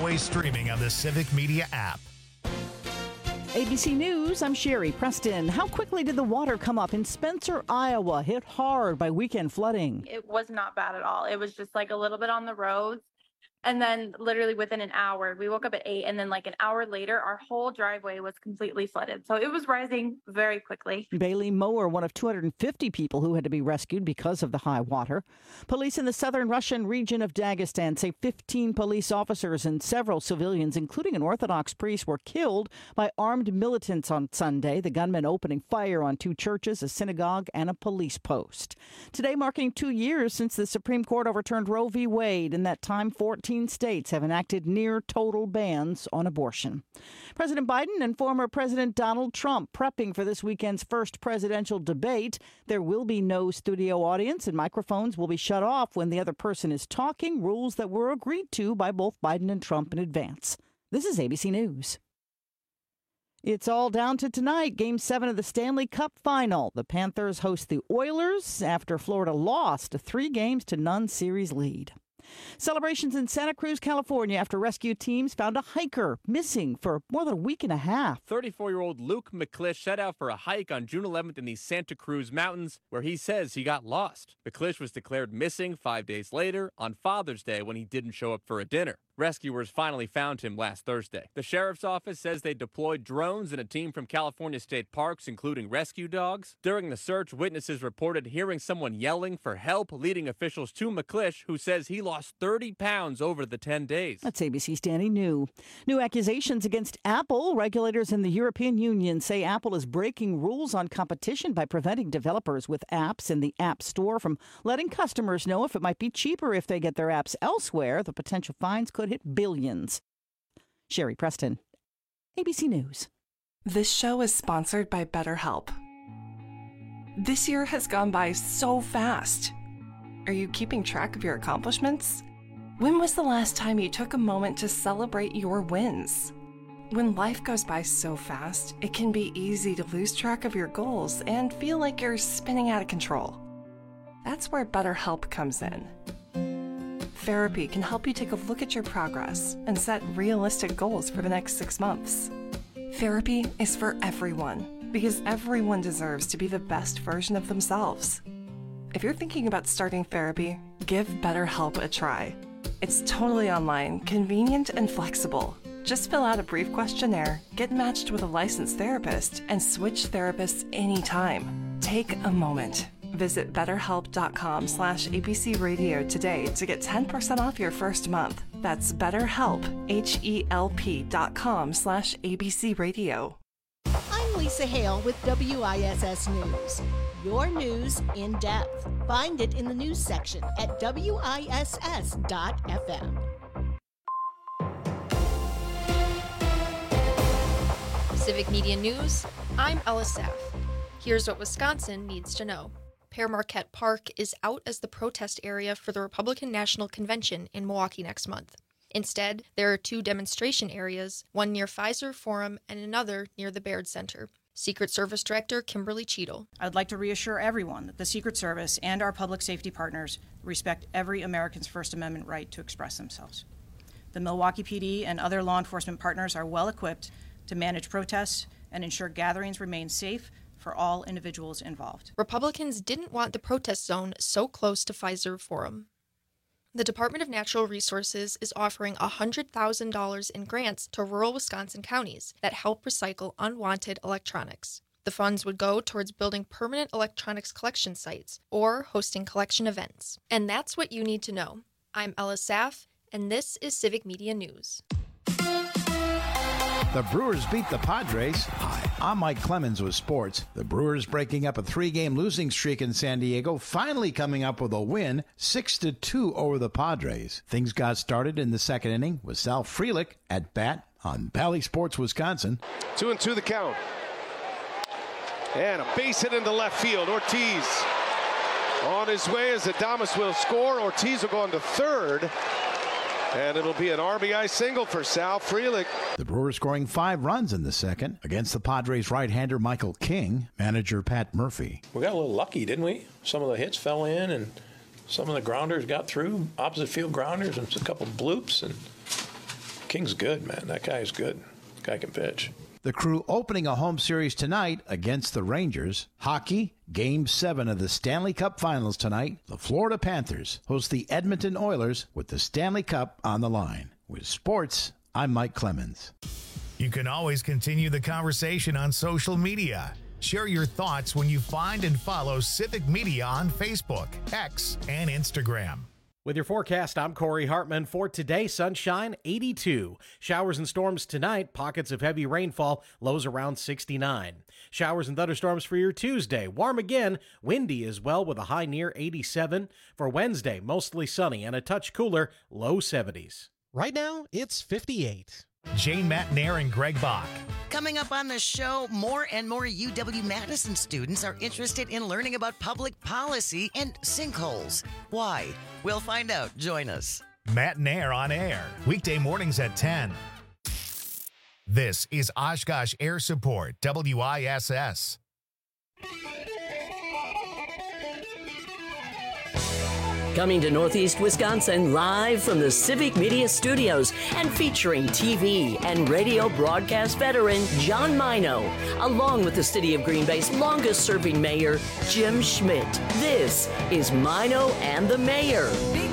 always streaming on the Civic Media app. ABC News, I'm Sherry Preston. How quickly did the water come up in Spencer, Iowa, hit hard by weekend flooding? It was not bad at all. It was just like a little bit on the roads. And then literally within an hour, we woke up at 8, and then like an hour later, our whole driveway was completely flooded. So it was rising very quickly. Bailey Mower, one of 250 people who had to be rescued because of the high water. Police in the southern Russian region of Dagestan say 15 police officers and several civilians, including an Orthodox priest, were killed by armed militants on Sunday. The gunmen opening fire on 2 churches, a synagogue, and a police post. Today marking 2 years since the Supreme Court overturned Roe v. Wade. In that time, 14 states have enacted near total bans on abortion. President Biden and former President Donald Trump prepping for this weekend's first presidential debate. There will be no studio audience and microphones will be shut off when the other person is talking, rules that were agreed to by both Biden and Trump in advance. This is ABC News. It's all down to tonight, Game 7 of the Stanley Cup Final. The Panthers host the Oilers after Florida lost a 3-0 series lead. Celebrations in Santa Cruz, California after rescue teams found a hiker missing for more than a week and a half. 34-year-old Luke McClish set out for a hike on June 11th in the Santa Cruz Mountains, where he says he got lost. McClish was declared missing 5 days later on Father's Day when he didn't show up for a dinner. Rescuers finally found him last Thursday. The sheriff's office says they deployed drones and a team from California State Parks, including rescue dogs. During the search, witnesses reported hearing someone yelling for help, leading officials to McClish, who says he lost 30 pounds over the 10 days. That's ABC's Danny New. New accusations against Apple. Regulators in the European Union say Apple is breaking rules on competition by preventing developers with apps in the App Store from letting customers know if it might be cheaper if they get their apps elsewhere. The potential fines could hit billions. Sherry Preston, ABC News. This show is sponsored by BetterHelp. This year has gone by so fast. Are you keeping track of your accomplishments? When was the last time you took a moment to celebrate your wins? When life goes by so fast, it can be easy to lose track of your goals and feel like you're spinning out of control. That's where BetterHelp comes in. Therapy can help you take a look at your progress and set realistic goals for the next 6 months. Therapy is for everyone because everyone deserves to be the best version of themselves. If you're thinking about starting therapy, give BetterHelp a try. It's totally online, convenient, and flexible. Just fill out a brief questionnaire, get matched with a licensed therapist, and switch therapists anytime. Take a moment. Visit BetterHelp.com/ABC Radio today to get 10% off your first month. That's BetterHelp, HELP.com/ABC Radio. I'm Lisa Hale with WISS News. Your news in depth. Find it in the news section at WISS.FM. Civic Media News, I'm Ella Saff. Here's what Wisconsin needs to know. Pere Marquette Park is out as the protest area for the Republican National Convention in Milwaukee next month. Instead, there are 2 demonstration areas, one near Pfizer Forum and another near the Baird Center. Secret Service Director Kimberly Cheadle. I'd like to reassure everyone that the Secret Service and our public safety partners respect every American's First Amendment right to express themselves. The Milwaukee PD and other law enforcement partners are well equipped to manage protests and ensure gatherings remain safe for all individuals involved. Republicans didn't want the protest zone so close to Pfizer Forum. The Department of Natural Resources is offering $100,000 in grants to rural Wisconsin counties that help recycle unwanted electronics. The funds would go towards building permanent electronics collection sites or hosting collection events. And that's what you need to know. I'm Ella Saff, and this is Civic Media News. The Brewers beat the Padres. Hi, I'm Mike Clemens with sports. The Brewers breaking up a 3-game losing streak in San Diego, finally coming up with a win, 6-2 over the Padres. Things got started in the second inning with Sal Frelick at bat on Bally Sports Wisconsin. 2-2 the count. And a base hit into left field. Ortiz on his way as Adames will score. Ortiz will go on to third. And it'll be an RBI single for Sal Frelick. The Brewers scoring 5 runs in the second against the Padres right-hander Michael King, manager Pat Murphy. We got a little lucky, didn't we? Some of the hits fell in and some of the grounders got through, opposite field grounders, and a couple bloops. And King's good, man. That guy's good. Guy can pitch. The Crew opening a home series tonight against the Rangers. Hockey, Game 7 of the Stanley Cup Finals tonight. The Florida Panthers host the Edmonton Oilers with the Stanley Cup on the line. With sports, I'm Mike Clemens. You can always continue the conversation on social media. Share your thoughts when you find and follow Civic Media on Facebook, X, and Instagram. With your forecast, I'm Corey Hartman. For today, sunshine, 82. Showers and storms tonight, pockets of heavy rainfall, lows around 69. Showers and thunderstorms for your Tuesday. Warm again, windy as well with a high near 87. For Wednesday, mostly sunny and a touch cooler, low 70s. Right now, it's 58. Jane Matt Nair and Greg Bach. Coming up on the show, more and more UW-Madison students are interested in learning about public policy and sinkholes. Why? We'll find out. Join us. Matt Nair on air, weekday mornings at 10. This is Oshkosh Air Support, WISS. Coming to Northeast Wisconsin live from the Civic Media Studios and featuring TV and radio broadcast veteran John Mino, along with the City of Green Bay's longest-serving mayor, Jim Schmidt. This is Mino and the Mayor.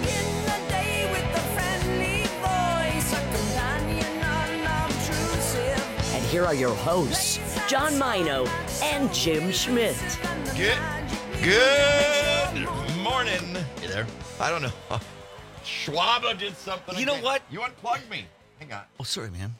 And here are your hosts, John Mino and Jim Schmidt. Good morning. Hey there. I don't know. Schwaba did something. You know what? You unplugged me. Hang on. Oh, sorry, man.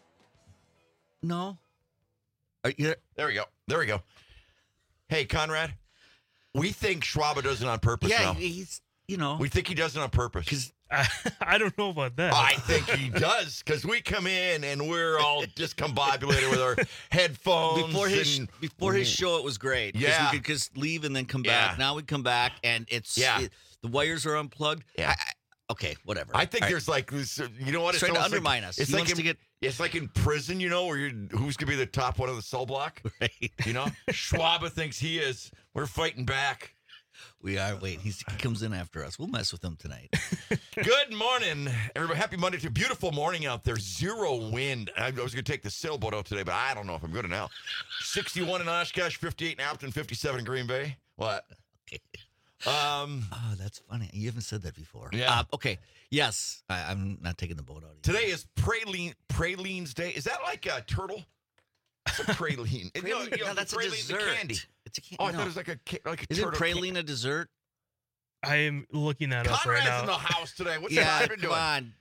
No. Are you there we go. There we go. Hey, Conrad. We think Schwaba does it on purpose now. Yeah, he's, We think he does it on purpose. Because I don't know about that. I think he does, because we come in and we're all discombobulated with our headphones. Before his show, it was great. Yeah. We could just leave and then come back. Now we come back, and the wires are unplugged. Yeah. Okay, whatever. I think there's like this, you know what? It's trying to undermine us. It's it's like in prison, where who's going to be the top one of the cell block? Right. Schwaba thinks he is. We're fighting back. We are. Wait, he comes in after us. We'll mess with him tonight. Good morning, everybody. Happy Monday. It's a beautiful morning out there. Zero wind. I was going to take the sailboat out today, but I don't know if I'm good now. 61 in Oshkosh, 58 in Appleton, 57 in Green Bay. What? Okay. That's funny. You haven't said that before. Yeah. Okay. Yes. I'm not taking the boat out. Today is Pralines Day. Is that like a turtle? It's a praline. No, that's a dessert. The candy. It's a candy. Oh, I thought it was like a Isn't turtle. praline a dessert? I am looking that up right Conrad's now. in the house today. What's Todd been doing? On.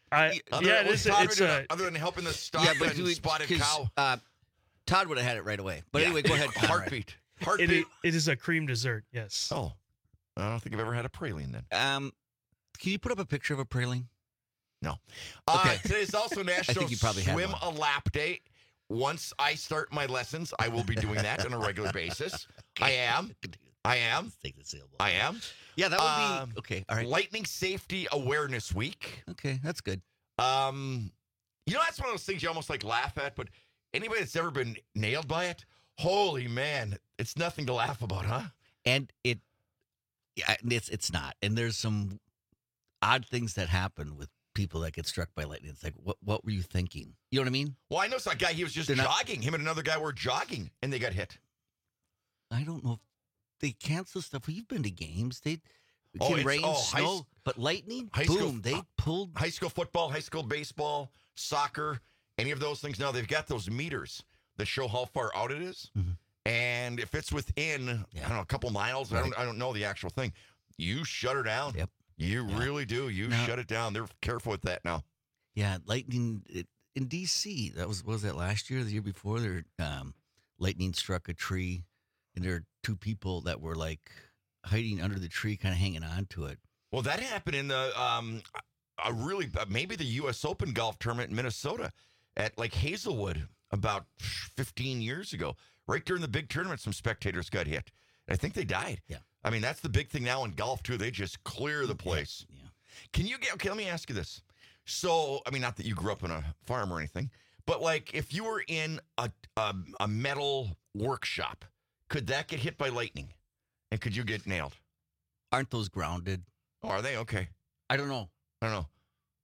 Other than helping us stop and spotted cow. Todd would have had it right away. But anyway, go ahead. Heartbeat. It is a cream dessert, yes. Oh. I don't think I've ever had a praline then. Can you put up a picture of a praline? No. Okay. Today's also National think you probably had Swim one. a Lap Day. Once I start my lessons, I will be doing that on a regular basis. Okay. I am. Let's take the sailboat. I am. Yeah, that would be okay. All right. Lightning Safety Awareness Week. Okay, that's good. That's one of those things you almost like laugh at, but anybody that's ever been nailed by it, holy man, it's nothing to laugh about, huh? And it's not. And there's some odd things that happen with people that get struck by lightning. It's like, what were you thinking? You know what I mean? Well, I know some guy, he was just jogging. Him and another guy were jogging, and they got hit. I don't know if they cancel stuff. We've been to games. It can rain, snow, but lightning, they pulled. High school football, high school baseball, soccer, any of those things. Now, they've got those meters that show how far out it is. Mm-hmm. And if it's within, I don't know, a couple miles, right. I don't know the actual thing, you shut her down. Yep. You really do. You shut it down. They're careful with that now. Yeah, lightning in D.C. Was that last year or the year before? There, lightning struck a tree, and there are two people that were like hiding under the tree, kind of hanging on to it. Well, that happened in the maybe the U.S. Open golf tournament in Minnesota at like Hazelwood about 15 years ago. Right during the big tournament, some spectators got hit. I think they died. Yeah. I mean, that's the big thing now in golf, too. They just clear the place. Yeah. Can you get, okay, let me ask you this. So, I mean, not that you grew up in a farm or anything, but like if you were in a metal workshop, could that get hit by lightning? And could you get nailed? Aren't those grounded? Oh, are they? Okay. I don't know.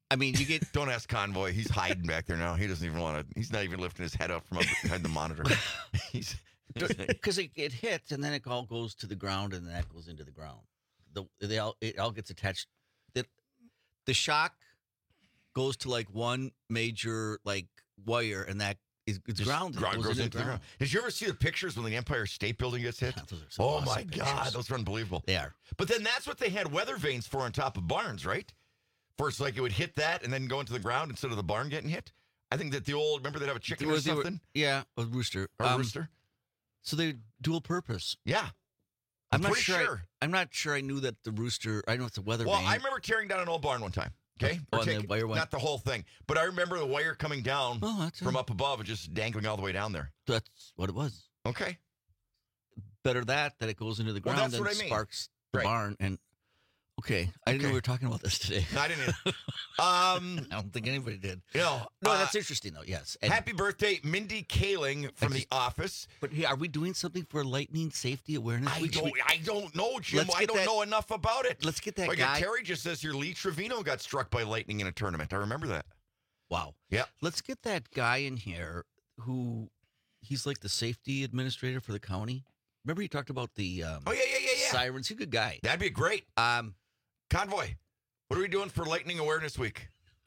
I mean, you get. Don't ask Convoy. He's hiding back there now. He doesn't even want to. He's not even lifting his head up from behind the monitor. Because it hits and then it all goes to the ground and then that goes into the ground. It all gets attached. The shock goes to like one major like wire and that is grounded. Goes into the ground. Did you ever see the pictures when the Empire State Building gets hit? Yeah, those are so oh awesome my pictures. God, those are unbelievable. They are. But then that's what they had weather vanes for on top of barns, right? First, like it would hit that and then go into the ground instead of the barn getting hit. I think that remember they'd have a chicken or something? Yeah, a rooster. Or a rooster. So they're dual purpose. Yeah. I'm not sure. I'm not sure I knew that the rooster, I know it's a weather vane. I remember tearing down an old barn one time. Okay? The wire went. Not the whole thing. But I remember the wire coming down from up above and just dangling all the way down there. That's what it was. Okay. Better that it goes into the ground and sparks the barn. And okay, I didn't know we were talking about this today. No, I didn't either. I don't think anybody did. No, that's interesting though. Yes. And happy birthday, Mindy Kaling from The Office. But here, are we doing something for Lightning Safety Awareness Week? I don't know, Jim. I don't know enough about it. Let's get that like guy. Terry just says here, Lee Trevino got struck by lightning in a tournament. I remember that. Wow. Yeah. Let's get that guy in here who he's like the safety administrator for the county. Remember you talked about the yeah. sirens? He's a good guy. That'd be great. Convoy, what are we doing for Lightning Awareness Week?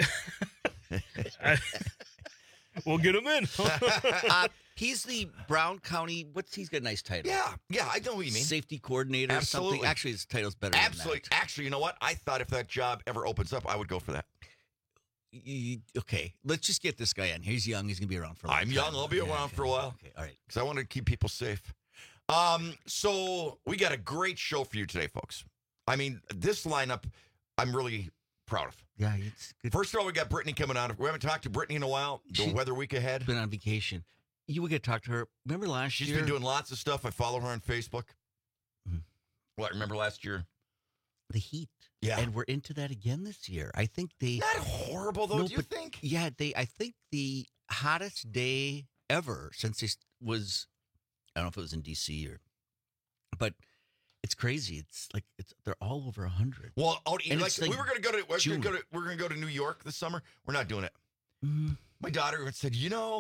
We'll get him in. He's the Brown County. He's got a nice title. Yeah, I know what you mean. Safety coordinator. Absolutely. Something. Actually, his title's better. Absolutely. Than that. Actually, you know what? I thought if that job ever opens up, I would go for that. Okay, let's just get this guy in. He's young. He's gonna be around for a while. I'm young. I'll be around for a while. Okay, all right. Because I want to keep people safe. So we got a great show for you today, folks. I mean, this lineup, I'm really proud of. Yeah, it's good. First of all, we got Brittany coming on. We haven't talked to Brittany in a while. The weather week ahead. Been on vacation. You would get to talk to her. Remember last year? She's been doing lots of stuff. I follow her on Facebook. What, remember last year? The heat. Yeah. And we're into that again this year. I think they... Not horrible, though, do you think? Yeah, I think the hottest day ever since it was... I don't know if it was in D.C. But it's crazy. It's like they're all over 100. Well, we were going to go to New York this summer. We're not doing it. My daughter said,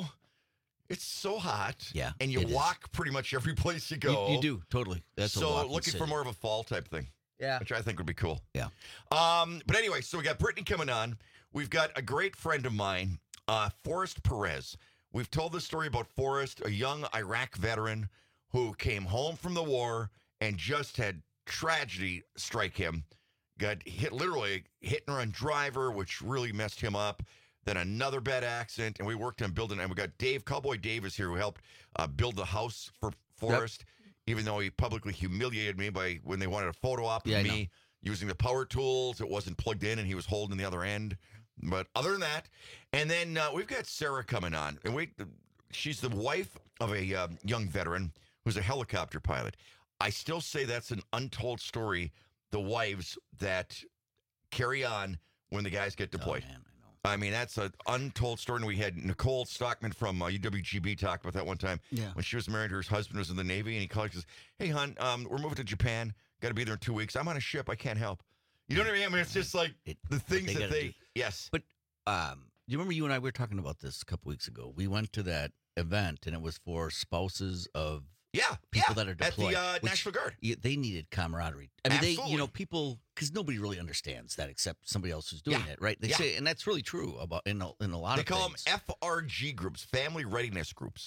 it's so hot. Yeah, and you walk pretty much every place you go. You do, totally. That's so looking for more of a fall type thing. Yeah. Which I think would be cool. Yeah. But anyway, so we got Brittany coming on. We've got a great friend of mine, Forrest Perez. We've told this story about Forrest, a young Iraq veteran who came home from the war and just had tragedy strike him. Got literally hit and run driver, which really messed him up. Then another bad accident, and we worked on building. And we got Cowboy Dave is here, who helped build the house for Forrest, even though he publicly humiliated me when they wanted a photo op of me using the power tools. It wasn't plugged in, and he was holding the other end. But other than that, and then we've got Sarah coming on, and she's the wife of a young veteran who's a helicopter pilot. I still say that's an untold story, the wives that carry on when the guys get deployed. Oh, man. I mean, that's an untold story. And we had Nicole Stockman from UWGB talk about that one time. Yeah. When she was married, her husband was in the Navy, and he called and says, "Hey, hon, we're moving to Japan. Got to be there in 2 weeks. I'm on a ship. I can't help." You know what I mean? I mean, it's just like the things that they... Yes. But do you remember you and I were talking about this a couple weeks ago? We went to that event, and it was for spouses of people that are deployed. At the National Guard. They needed camaraderie. I mean, Absolutely. people, because nobody really understands that except somebody else who's doing it, right? They say, and that's really true about in a lot of things. They call them FRG groups, family readiness groups.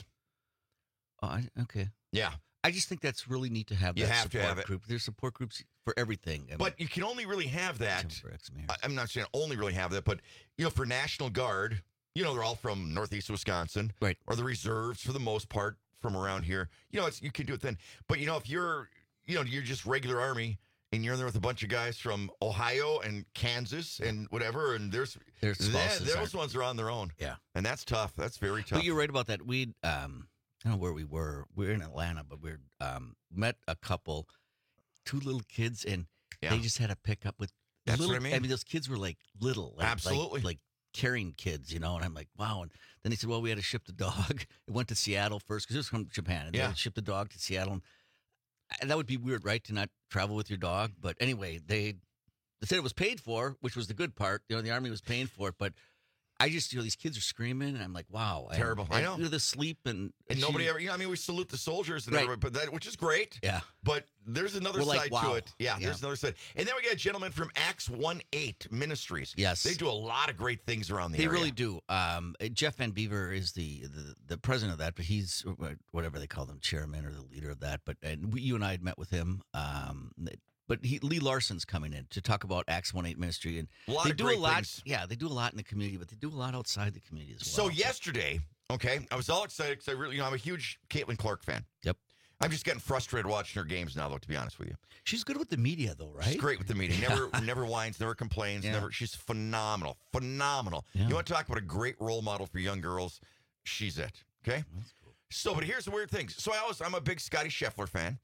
Oh, okay. Yeah. I just think that's really neat to have. You that have support to have it. group. There's support groups for everything. But you can only really have that. I'm not saying only really have that, but for National Guard, they're all from Northeast Wisconsin, right? Or the reserves for the most part from around here. You can do it then. But if you're just regular Army and you're in there with a bunch of guys from Ohio and Kansas and whatever, and those ones are on their own. Yeah, and that's tough. That's very tough. But you're right about that. We I don't know where we were. We were in Atlanta, but we met a couple, 2 little kids, and they just had to pick up with. That's what I mean. I mean, those kids were like little, absolutely, like carrying kids, and I'm like, wow. And then he said, well, we had to ship the dog. It went to Seattle first because it was from Japan, and they had to ship the dog to Seattle. And that would be weird, right, to not travel with your dog? But anyway, they They said it was paid for, which was the good part. The Army was paying for it, but I just, these kids are screaming, and I'm like, wow. Terrible. I know. The sleep and nobody ever, we salute the soldiers and everybody, but that, which is great. Yeah. But there's another side to it. Yeah, there's another side. And then we got a gentleman from Acts 1-8 Ministries. Yes. They do a lot of great things around the area. They really do. Jeff Van Beaver is the president of that, but he's whatever they call them, chairman or the leader of that. But you and I had met with him. But Lee Larson's coming in to talk about Acts 1-8 Ministry, and they do a lot. Things. Yeah, they do a lot in the community, but they do a lot outside the community as well. So yesterday, I was all excited because I really, I'm a huge Caitlin Clark fan. Yep. I'm just getting frustrated watching her games now, though. To be honest with you, she's good with the media, though, right? She's great with the media. Never whines, never complains. Never. She's phenomenal. Yeah. You want to talk about a great role model for young girls? She's it. Okay. That's cool. So, but here's the weird thing. So I'm a big Scotty Scheffler fan.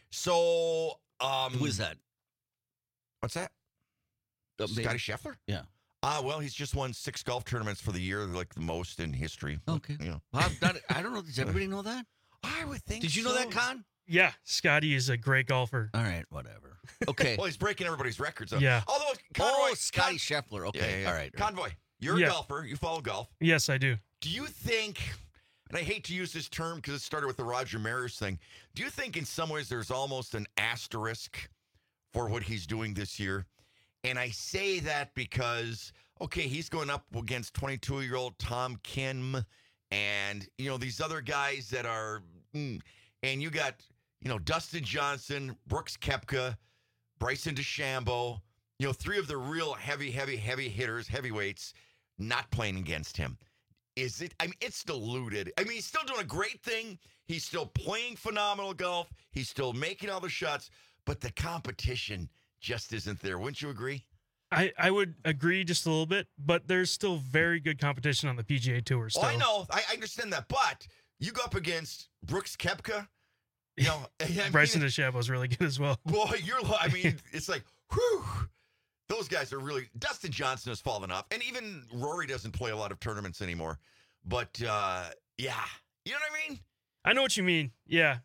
So. Who is that? What's that? Scotty Scheffler? Yeah. Well, he's just won 6 golf tournaments for the year, like the most in history. Okay. Well, I don't know. Does everybody know that? I would think. Did you know that, Con? Yeah, Scotty is a great golfer. All right, whatever. Okay. Well, he's breaking everybody's records. Yeah. Although Convoy, Scotty Scheffler. Okay. Yeah. All right. Convoy, you're a golfer. You follow golf. Yes, I do. Do you think? And I hate to use this term because it started with the Roger Maris thing. Do you think in some ways there's almost an asterisk for what he's doing this year? And I say that because, he's going up against 22-year-old Tom Kim and, these other guys that are, and you got, Dustin Johnson, Brooks Koepka, Bryson DeChambeau, 3 of the real heavy hitters, heavyweights, not playing against him. Is it? I mean, it's diluted. I mean, he's still doing a great thing. He's still playing phenomenal golf. He's still making all the shots, but the competition just isn't there. Wouldn't you agree? I would agree just a little bit, but there's still very good competition on the PGA Tour still. Oh, I know. I understand that, but you go up against Brooks Koepka, Bryson DeChambeau is really good as well. Boy, it's like, whew. Those guys are really... Dustin Johnson has fallen off, and even Rory doesn't play a lot of tournaments anymore. But, yeah. You know what I mean? I know what you mean, yeah.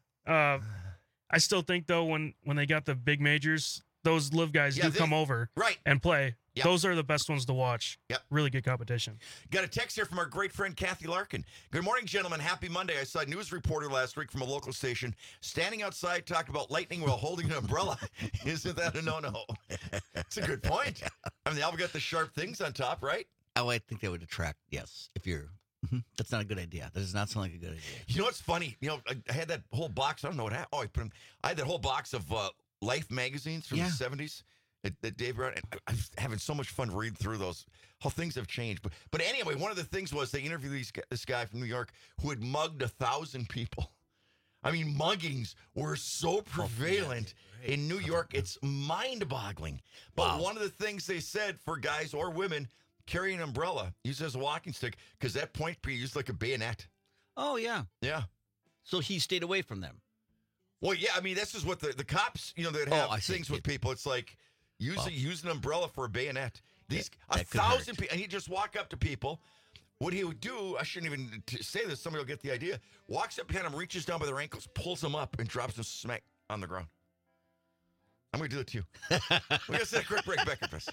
I still think, though, when they got the big majors, those live guys come over and play. Yep. Those are the best ones to watch. Yep. Really good competition. Got a text here from our great friend Kathy Larkin. Good morning, gentlemen. Happy Monday. I saw a news reporter last week from a local station standing outside talking about lightning while holding an umbrella. Isn't that a no-no? It's a good point. I mean, they all got the sharp things on top, right? Oh, I think that would attract, yes. If you're... That's not a good idea. That does not sound like a good idea. You know what's funny? I had that whole box. I don't know what happened. I had that whole box of Life magazines from the 70s. That Dave wrote, and I'm having so much fun reading through those. How things have changed. But anyway, one of the things was they interviewed this guy from New York who had mugged 1,000 people. I mean, muggings were so prevalent in New York. It's mind-boggling. But one of the things they said for guys or women, carry an umbrella, use it as a walking stick, because that point could be used like a bayonet. Oh, yeah. Yeah. So he stayed away from them. Well, yeah, I mean, this is what the cops, that have things with people. It's like... Use an umbrella for a bayonet. 1,000 people, and he'd just walk up to people. What he would do, I shouldn't even say this, somebody will get the idea, walks up behind them, reaches down by their ankles, pulls them up, and drops them smack on the ground. I'm going to do it too. We're going to take a quick break. Back up, Chris.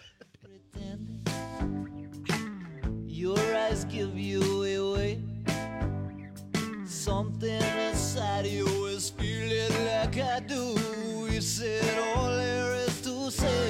Your eyes give you away. Something inside you is feeling like I do. You said all there is to say.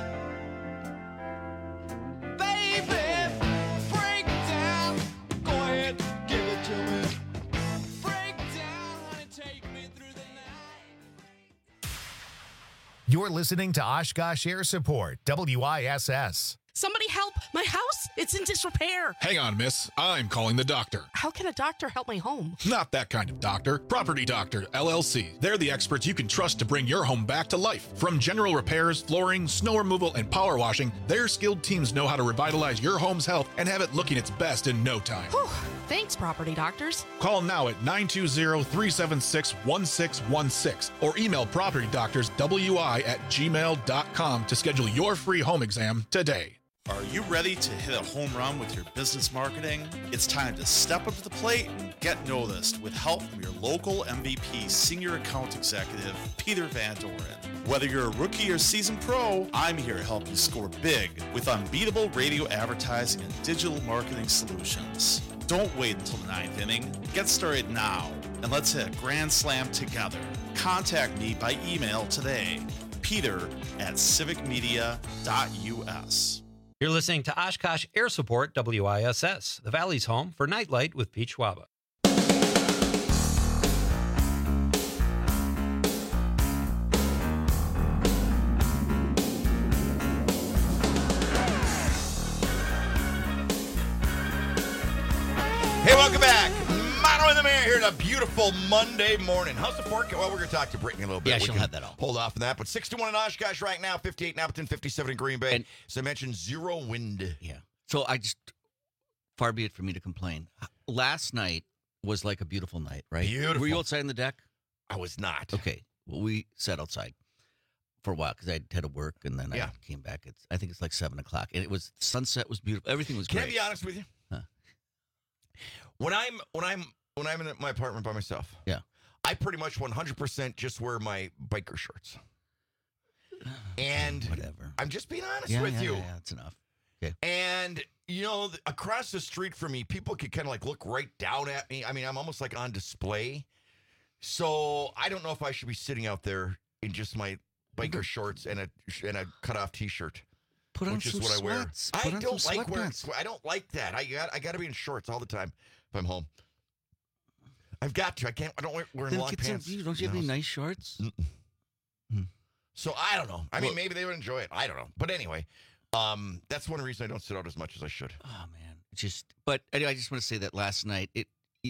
Baby, break down. Go ahead, give it to me. Break down, honey, take me through the night. You're listening to Oshkosh Air Support, WISS. Somebody help! My house! It's in disrepair! Hang on, miss. I'm calling the doctor. How can a doctor help my home? Not that kind of doctor. Property Doctor, LLC. They're the experts you can trust to bring your home back to life. From general repairs, flooring, snow removal, and power washing, their skilled teams know how to revitalize your home's health and have it looking its best in no time. Whew. Thanks, Property Doctors. Call now at 920-376-1616 or email propertydoctorswi@gmail.com to schedule your free home exam today. Are you ready to hit a home run with your business marketing? It's time to step up to the plate and get noticed with help from your local MVP Senior Account Executive, Peter Van Doren. Whether you're a rookie or seasoned pro, I'm here to help you score big with unbeatable radio advertising and digital marketing solutions. Don't wait until the ninth inning. Get started now, and let's hit a grand slam together. Contact me by email today, peter@civicmedia.us. You're listening to Oshkosh Air Support WISS, the Valley's home for Nightlight with Pete Schwaba. Hey, welcome back. Mono in the Mayor here on a beautiful Monday morning. How's the forecast? Well, we're going to talk to Brittany a little bit. Yeah, We she'll can have that all. Hold off on that. But 61 in Oshkosh right now, 58 in Appleton, 57 in Green Bay. So I mentioned zero wind. Yeah. So far be it for me to complain. Last night was like a beautiful night, right? Beautiful. Were you outside on the deck? I was not. Okay. Well, we sat outside for a while because I had to work, and then I came back. I think it's like 7 o'clock, and sunset was beautiful. Everything was Can great. I be honest with you? Huh. When I'm in my apartment by myself, I pretty much 100% just wear my biker shorts. And whatever. I'm just being honest with you. Yeah, that's enough. Okay. And across the street from me, people could kind of like look right down at me. I mean, I'm almost like on display. So I don't know if I should be sitting out there in just my biker shorts and a cutoff T-shirt. Put on which some is what sweats. I wear. Put on I don't some like wearing. sweatpants. I don't like that. I got to be in shorts all the time if I'm home. I've got to. I can't. I don't wear Then long get pants. don't you have any nice shorts? So I don't know. I mean, maybe they would enjoy it. I don't know. But anyway, that's one reason I don't sit out as much as I should. Oh man, But anyway, I just want to say that last night it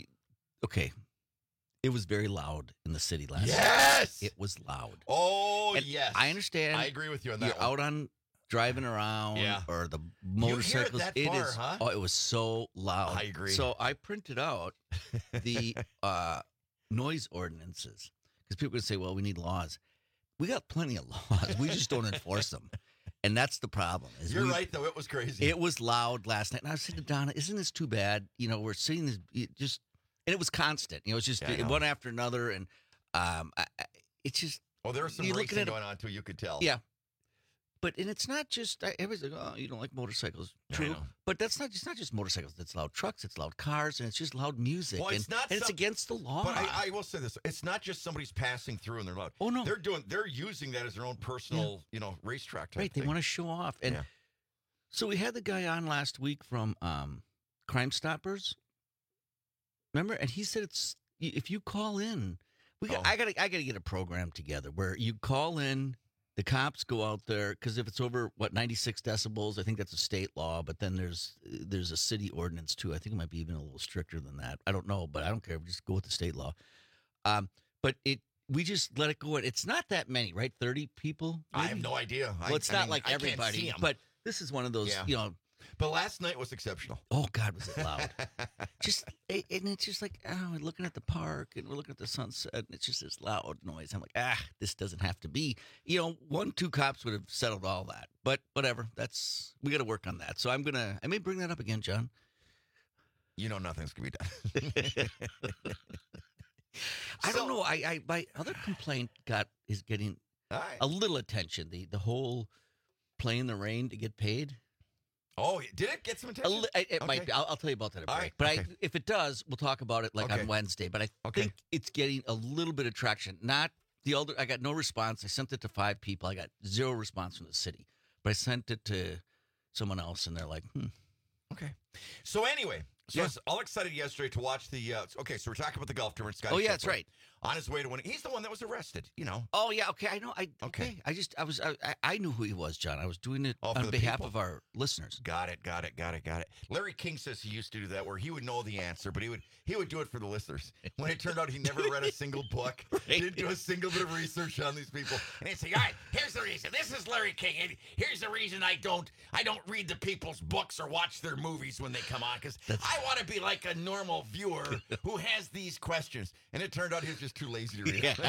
was very loud in the city last night. Yes, it was loud. Oh And yes, I understand. I agree with you on that. You're out on driving around, or the motorcycles. You hear it that far, huh? Oh, it was so loud. I agree. So I printed out the noise ordinances because people would say, "Well, we need laws." We got plenty of laws. We just don't enforce them. And that's the problem. You're right, though. It was crazy. It was loud last night. And I was saying to Donna, isn't this too bad? We're seeing this and it was constant. It's just one after another. And it's just. Oh, there was some racing going on, too. You could tell. Yeah. And it's not just, everybody's like, oh, you don't like motorcycles. True. But it's not just motorcycles. It's loud trucks, it's loud cars, and it's just loud music. Well, it's not it's against the law. But I will say this. It's not just somebody's passing through and they're loud. Oh, no. They're using that as their own personal, racetrack type Right. They want to show off. And so we had the guy on last week from Crime Stoppers. Remember? And he said if you call in, I gotta get a program together where you call in. The cops go out there because if it's over 96 decibels, I think that's a state law. But then there's a city ordinance too. I think it might be even a little stricter than that. I don't know, but I don't care. We just go with the state law. But we just let it go. It's not that many, right? 30 people. Maybe? I have no idea. Well, it's not like everybody, but this is one of those. But last night was exceptional. Oh God, was it loud? And it's just like we're looking at the park and we're looking at the sunset, and it's just this loud noise. I'm like, this doesn't have to be. 1-2 cops would have settled all that, but whatever. We got to work on that. So I may bring that up again, John. Nothing's gonna be done. I don't know. My other complaint is getting a little attention. The whole play in the rain to get paid. Oh, did it get some attention? It might be. I'll tell you about that at break. But if it does, we'll talk about it on Wednesday. But I think it's getting a little bit of traction. Not the older. I got no response. I sent it to 5 people. I got 0 response from the city. But I sent it to someone else, and they're like, Okay. So anyway, I was all excited yesterday to watch the. So we're talking about the golf tournament. Scotty Scheffler, that's right. On his way to winning, he's the one that was arrested. Oh yeah. Okay. I know. I knew who he was, John. I was doing it on behalf of our listeners. Got it. Larry King says he used to do that, where he would know the answer, but he would do it for the listeners. When it turned out he never read a single book, didn't do a single bit of research on these people, and he'd say, "All right, here's the reason. This is Larry King, and here's the reason I don't read the people's books or watch their movies when they come on, because I want to be like a normal viewer who has these questions." And it turned out he was just too lazy to read it.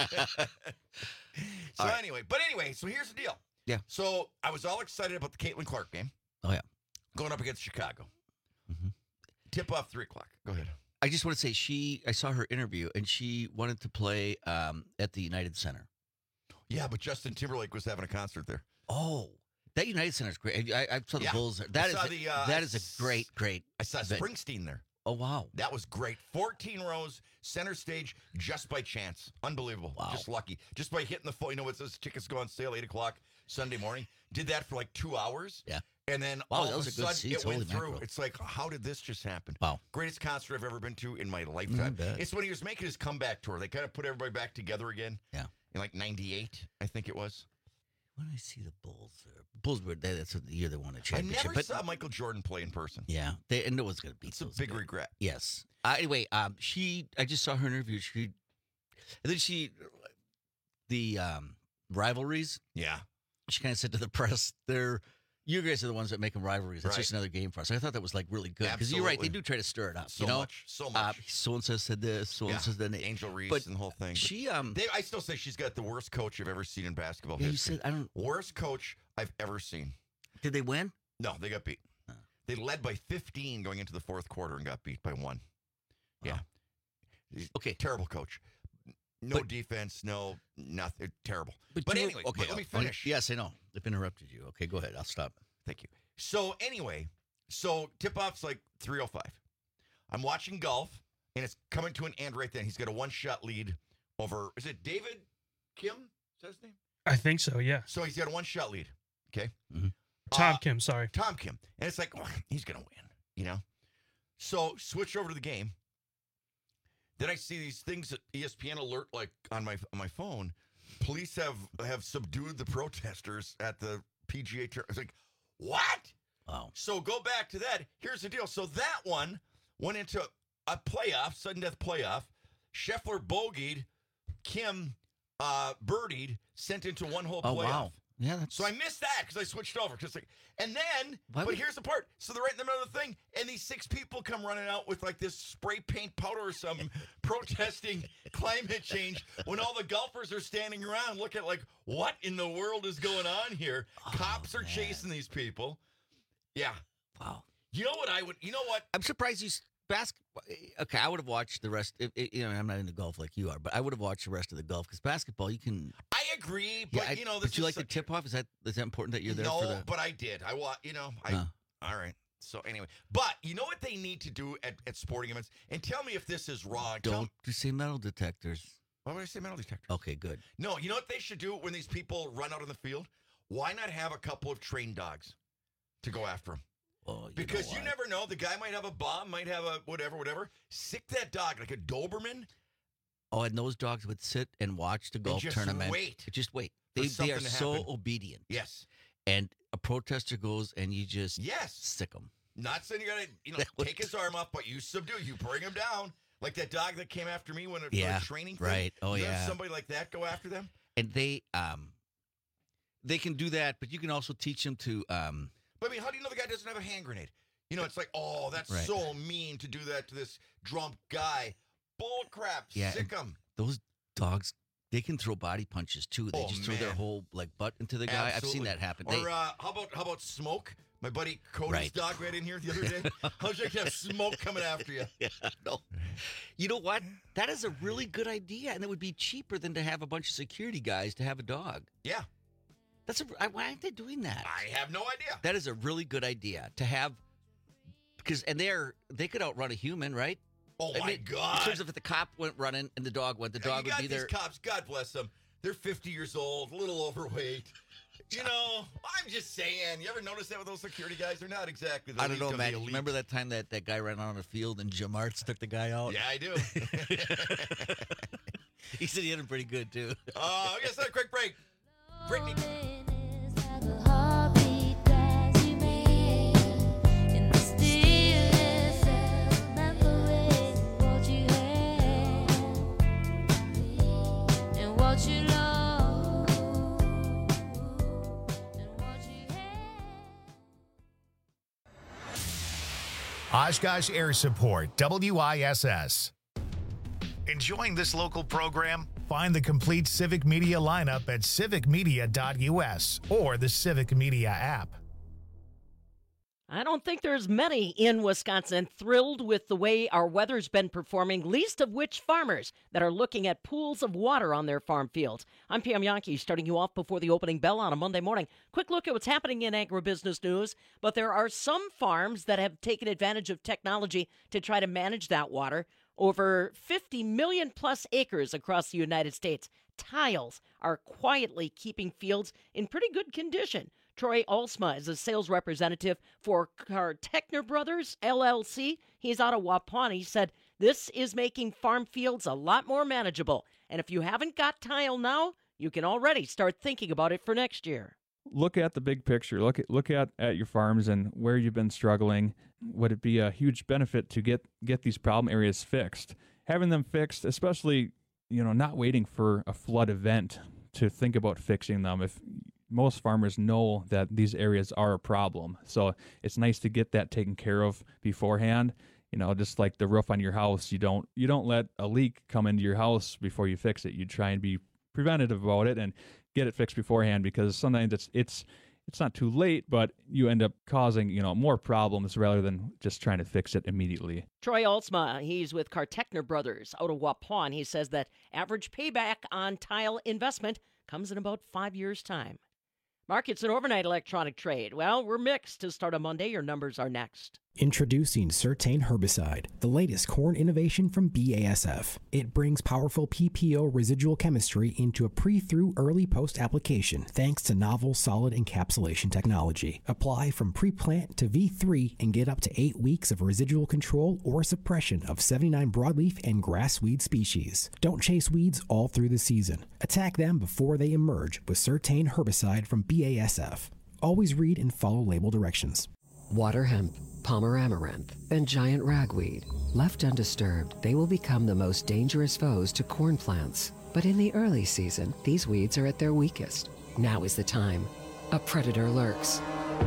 So here's the deal. Yeah. So I was all excited about the Caitlin Clark game. Oh yeah. going up against Chicago. Tip off 3 o'clock. Go ahead. I just want to say I saw her interview, and she wanted to play at the United Center. Yeah, but Justin Timberlake was having a concert there. Oh, that United Center is great. I saw the Bulls there. That is a great. I saw Springsteen there. Oh, wow. That was great. 14 rows, center stage, just by chance. Unbelievable. Wow. Just lucky. Just by hitting the phone. You know what? Those tickets go on sale 8 o'clock Sunday morning. Did that for like 2 hours. Yeah. And then all of a sudden it went through. It's like, how did this just happen? Wow. Greatest concert I've ever been to in my lifetime. It's when he was making his comeback tour. They kind of put everybody back together again. Yeah. In like 98, I think it was. When did I see the Bulls there? Bulls were there. That's the year they won a championship. I never saw Michael Jordan play in person. Yeah. And no one's going to beat It's a big regret. Yes. Anyway, I just saw her interview. The rivalries. Yeah. She kind of said to the press, you guys are the ones that make them rivalries. That's just another game for us. I thought that was like really good. Because you're right. They do try to stir it up. So much. So-and-so said this. So-and-so said that. Angel Reese and the whole thing. I still say she's got the worst coach I've ever seen in basketball history. You said, worst coach I've ever seen. Did they win? No, they got beat. They led by 15 going into the fourth quarter and got beat by 1. Yeah. Okay. Terrible coach. No defense, no nothing. Terrible. But anyway, let me finish. Yes, I know. I've interrupted you. Okay, go ahead. I'll stop. Thank you. So anyway, tip-off's like 3:05. I'm watching golf, and it's coming to an end right then. He's got a 1-shot lead over, is it David Kim? Is that his name? I think so, yeah. So he's got a 1-shot lead, okay? Tom Kim, sorry. Tom Kim. And it's like, he's going to win, you know? So switch over to the game. Then I see these things at ESPN alert, like on my phone. Police have subdued the protesters at the PGA Tour. It's like, what? Wow. So go back to that. Here's the deal. So that one went into a playoff, sudden death playoff. Scheffler bogeyed, Kim birdied, sent into one-hole playoff. Oh, wow. Yeah, so I missed that because I switched over. And then, here's the part. So they're right in the middle of the thing, and these 6 people come running out with like this spray paint powder or something, protesting climate change when all the golfers are standing around looking at like, what in the world is going on here? Cops are chasing these people. Yeah. Wow. You know what? I'm surprised you basketball. Okay, I would have watched the rest. I'm not into golf like you are, but I would have watched the rest of the golf because basketball, you can. I agree, but this but you like the tip off? Is that important that you're there? No, but I did. All right. So anyway, but you know what they need to do at sporting events, and tell me if this is wrong. Don't you say metal detectors? Why would I say metal detectors? Okay, good. No, you know what they should do when these people run out on the field? Why not have a couple of trained dogs to go after them? Oh, because you never know. The guy might have a bomb, might have a whatever. Sick that dog like a Doberman. Oh, and those dogs would sit and watch the golf tournament. Just wait. They are so obedient. Yes. And a protester goes and you just sick them. Not saying you got to take his arm off, but you subdue. You bring him down. Like that dog that came after me when it was training thing. Right. Oh, you have somebody like that go after them? And they can do that, but you can also teach them to But I mean, how do you know the guy doesn't have a hand grenade? It's like, oh, that's so mean to do that to this drunk guy. Bull crap. Yeah, sick them. Those dogs, they can throw body punches too. They throw their whole butt into the guy. Absolutely. I've seen that happen. Or how about Smoke? My buddy Cody's dog right in here the other day. How's you have Smoke coming after you? Yeah, no. You know what? That is a really good idea, and it would be cheaper than to have a bunch of security guys to have a dog. Yeah. Why aren't they doing that? I have no idea. That is a really good idea to have, they could outrun a human, right? Oh, my God. In terms of if the cop went running and the dog went, the dog would be there. These cops, God bless them. They're 50 years old, a little overweight. I'm just saying. You ever notice that with those security guys? They're not exactly the I don't know, man. Remember that time that guy ran out on the field and Jim Arts took the guy out? Yeah, I do. He said he hit him pretty good, too. I guess a quick break. Brittany. Oshkosh Air Support, WISS. Enjoying this local program? Find the complete Civic Media lineup at civicmedia.us or the Civic Media app. I don't think there's many in Wisconsin thrilled with the way our weather's been performing, least of which farmers that are looking at pools of water on their farm fields. I'm Pam Yankee, starting you off before the opening bell on a Monday morning. Quick look at what's happening in agribusiness news, but there are some farms that have taken advantage of technology to try to manage that water. Over 50 million plus acres across the United States. Tiles are quietly keeping fields in pretty good condition. Troy Alsma is a sales representative for Kartechner Brothers, LLC. He's out of Waupun. He said, this is making farm fields a lot more manageable. And if you haven't got tile now, you can already start thinking about it for next year. Look at the big picture. Look at your farms and where you've been struggling. Would it be a huge benefit to get these problem areas fixed? Having them fixed, especially, not waiting for a flood event to think about fixing them. If most farmers know that these areas are a problem, so it's nice to get that taken care of beforehand. Just like the roof on your house, you don't let a leak come into your house before you fix it. You try and be preventative about it and get it fixed beforehand, because sometimes it's not too late, but you end up causing, more problems rather than just trying to fix it immediately. Troy Alsma, he's with Kartechner Brothers out of Waupun. He says that average payback on tile investment comes in about 5 years' time. Markets and overnight electronic trade. Well, we're mixed to start a Monday. Your numbers are next. Introducing Certain Herbicide, the latest corn innovation from BASF. It brings powerful PPO residual chemistry into a pre-through early post application thanks to novel solid encapsulation technology. Apply from pre-plant to V3 and get up to 8 weeks of residual control or suppression of 79 broadleaf and grass weed species. Don't chase weeds all through the season. Attack them before they emerge with Certain Herbicide from BASF. Always read and follow label directions. Water hemp, Palmer amaranth, and giant ragweed. Left undisturbed, they will become the most dangerous foes to corn plants. But in the early season, these weeds are at their weakest. Now is the time. A predator lurks.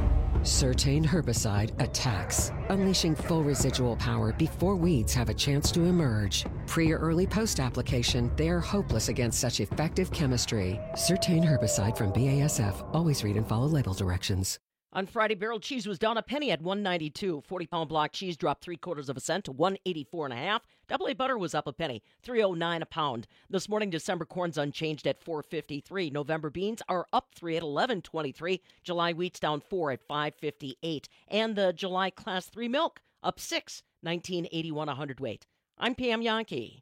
Certain Herbicide attacks, unleashing full residual power before weeds have a chance to emerge. Pre or early post application, they are hopeless against such effective chemistry. Certain Herbicide from BASF. Always read and follow label directions. On Friday, barrel cheese was down a penny at $1.92. 40-pound block cheese dropped 3/4 cent to $1.84.5. Double A butter was up a penny, $3.09 a pound. This morning, December corn's unchanged at $4.53. November beans are up 3 at $11.23. July wheat's down 4 at $5.58. And the July Class 3 milk up 6, $19.81 a hundredweight. I'm Pam Yankee.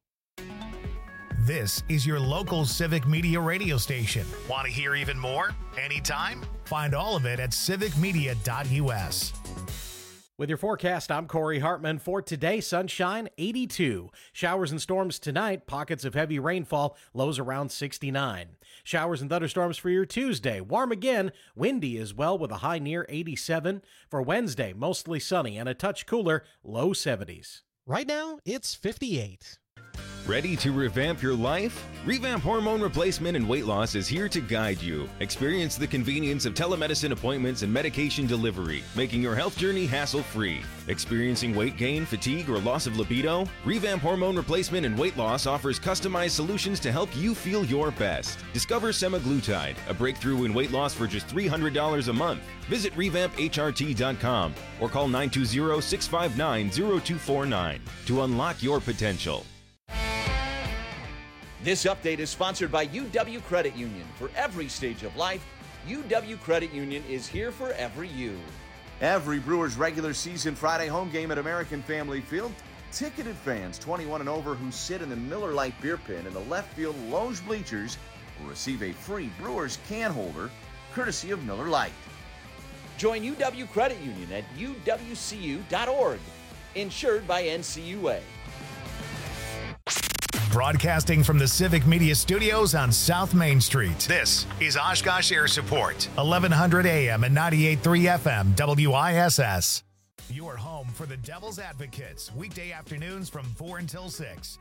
This is your local Civic Media radio station. Want to hear even more? Anytime? Find all of it at civicmedia.us. With your forecast, I'm Corey Hartman. For today, sunshine, 82. Showers and storms tonight, pockets of heavy rainfall, lows around 69. Showers and thunderstorms for your Tuesday, warm again, windy as well with a high near 87. For Wednesday, mostly sunny and a touch cooler, low 70s. Right now, it's 58. Ready to revamp your life? Revamp Hormone Replacement and Weight Loss is here to guide you. Experience the convenience of telemedicine appointments and medication delivery, making your health journey hassle-free. Experiencing weight gain, fatigue, or loss of libido? Revamp Hormone Replacement and Weight Loss offers customized solutions to help you feel your best. Discover semaglutide, a breakthrough in weight loss for just $300 a month. Visit revampHRT.com or call 920-659-0249 to unlock your potential. This update is sponsored by UW Credit Union. For every stage of life, UW Credit Union is here for every you. Every Brewers regular season Friday home game at American Family Field, ticketed fans 21 and over who sit in the Miller Lite beer pen in the left field lounge bleachers will receive a free Brewers can holder courtesy of Miller Lite. Join UW Credit Union at uwcu.org. Insured by NCUA. Broadcasting from the Civic Media Studios on South Main Street, this is Oshkosh Air Support, 1100 AM and 98.3 FM, WISS. Your home for the Devil's Advocates, weekday afternoons from 4 until 6.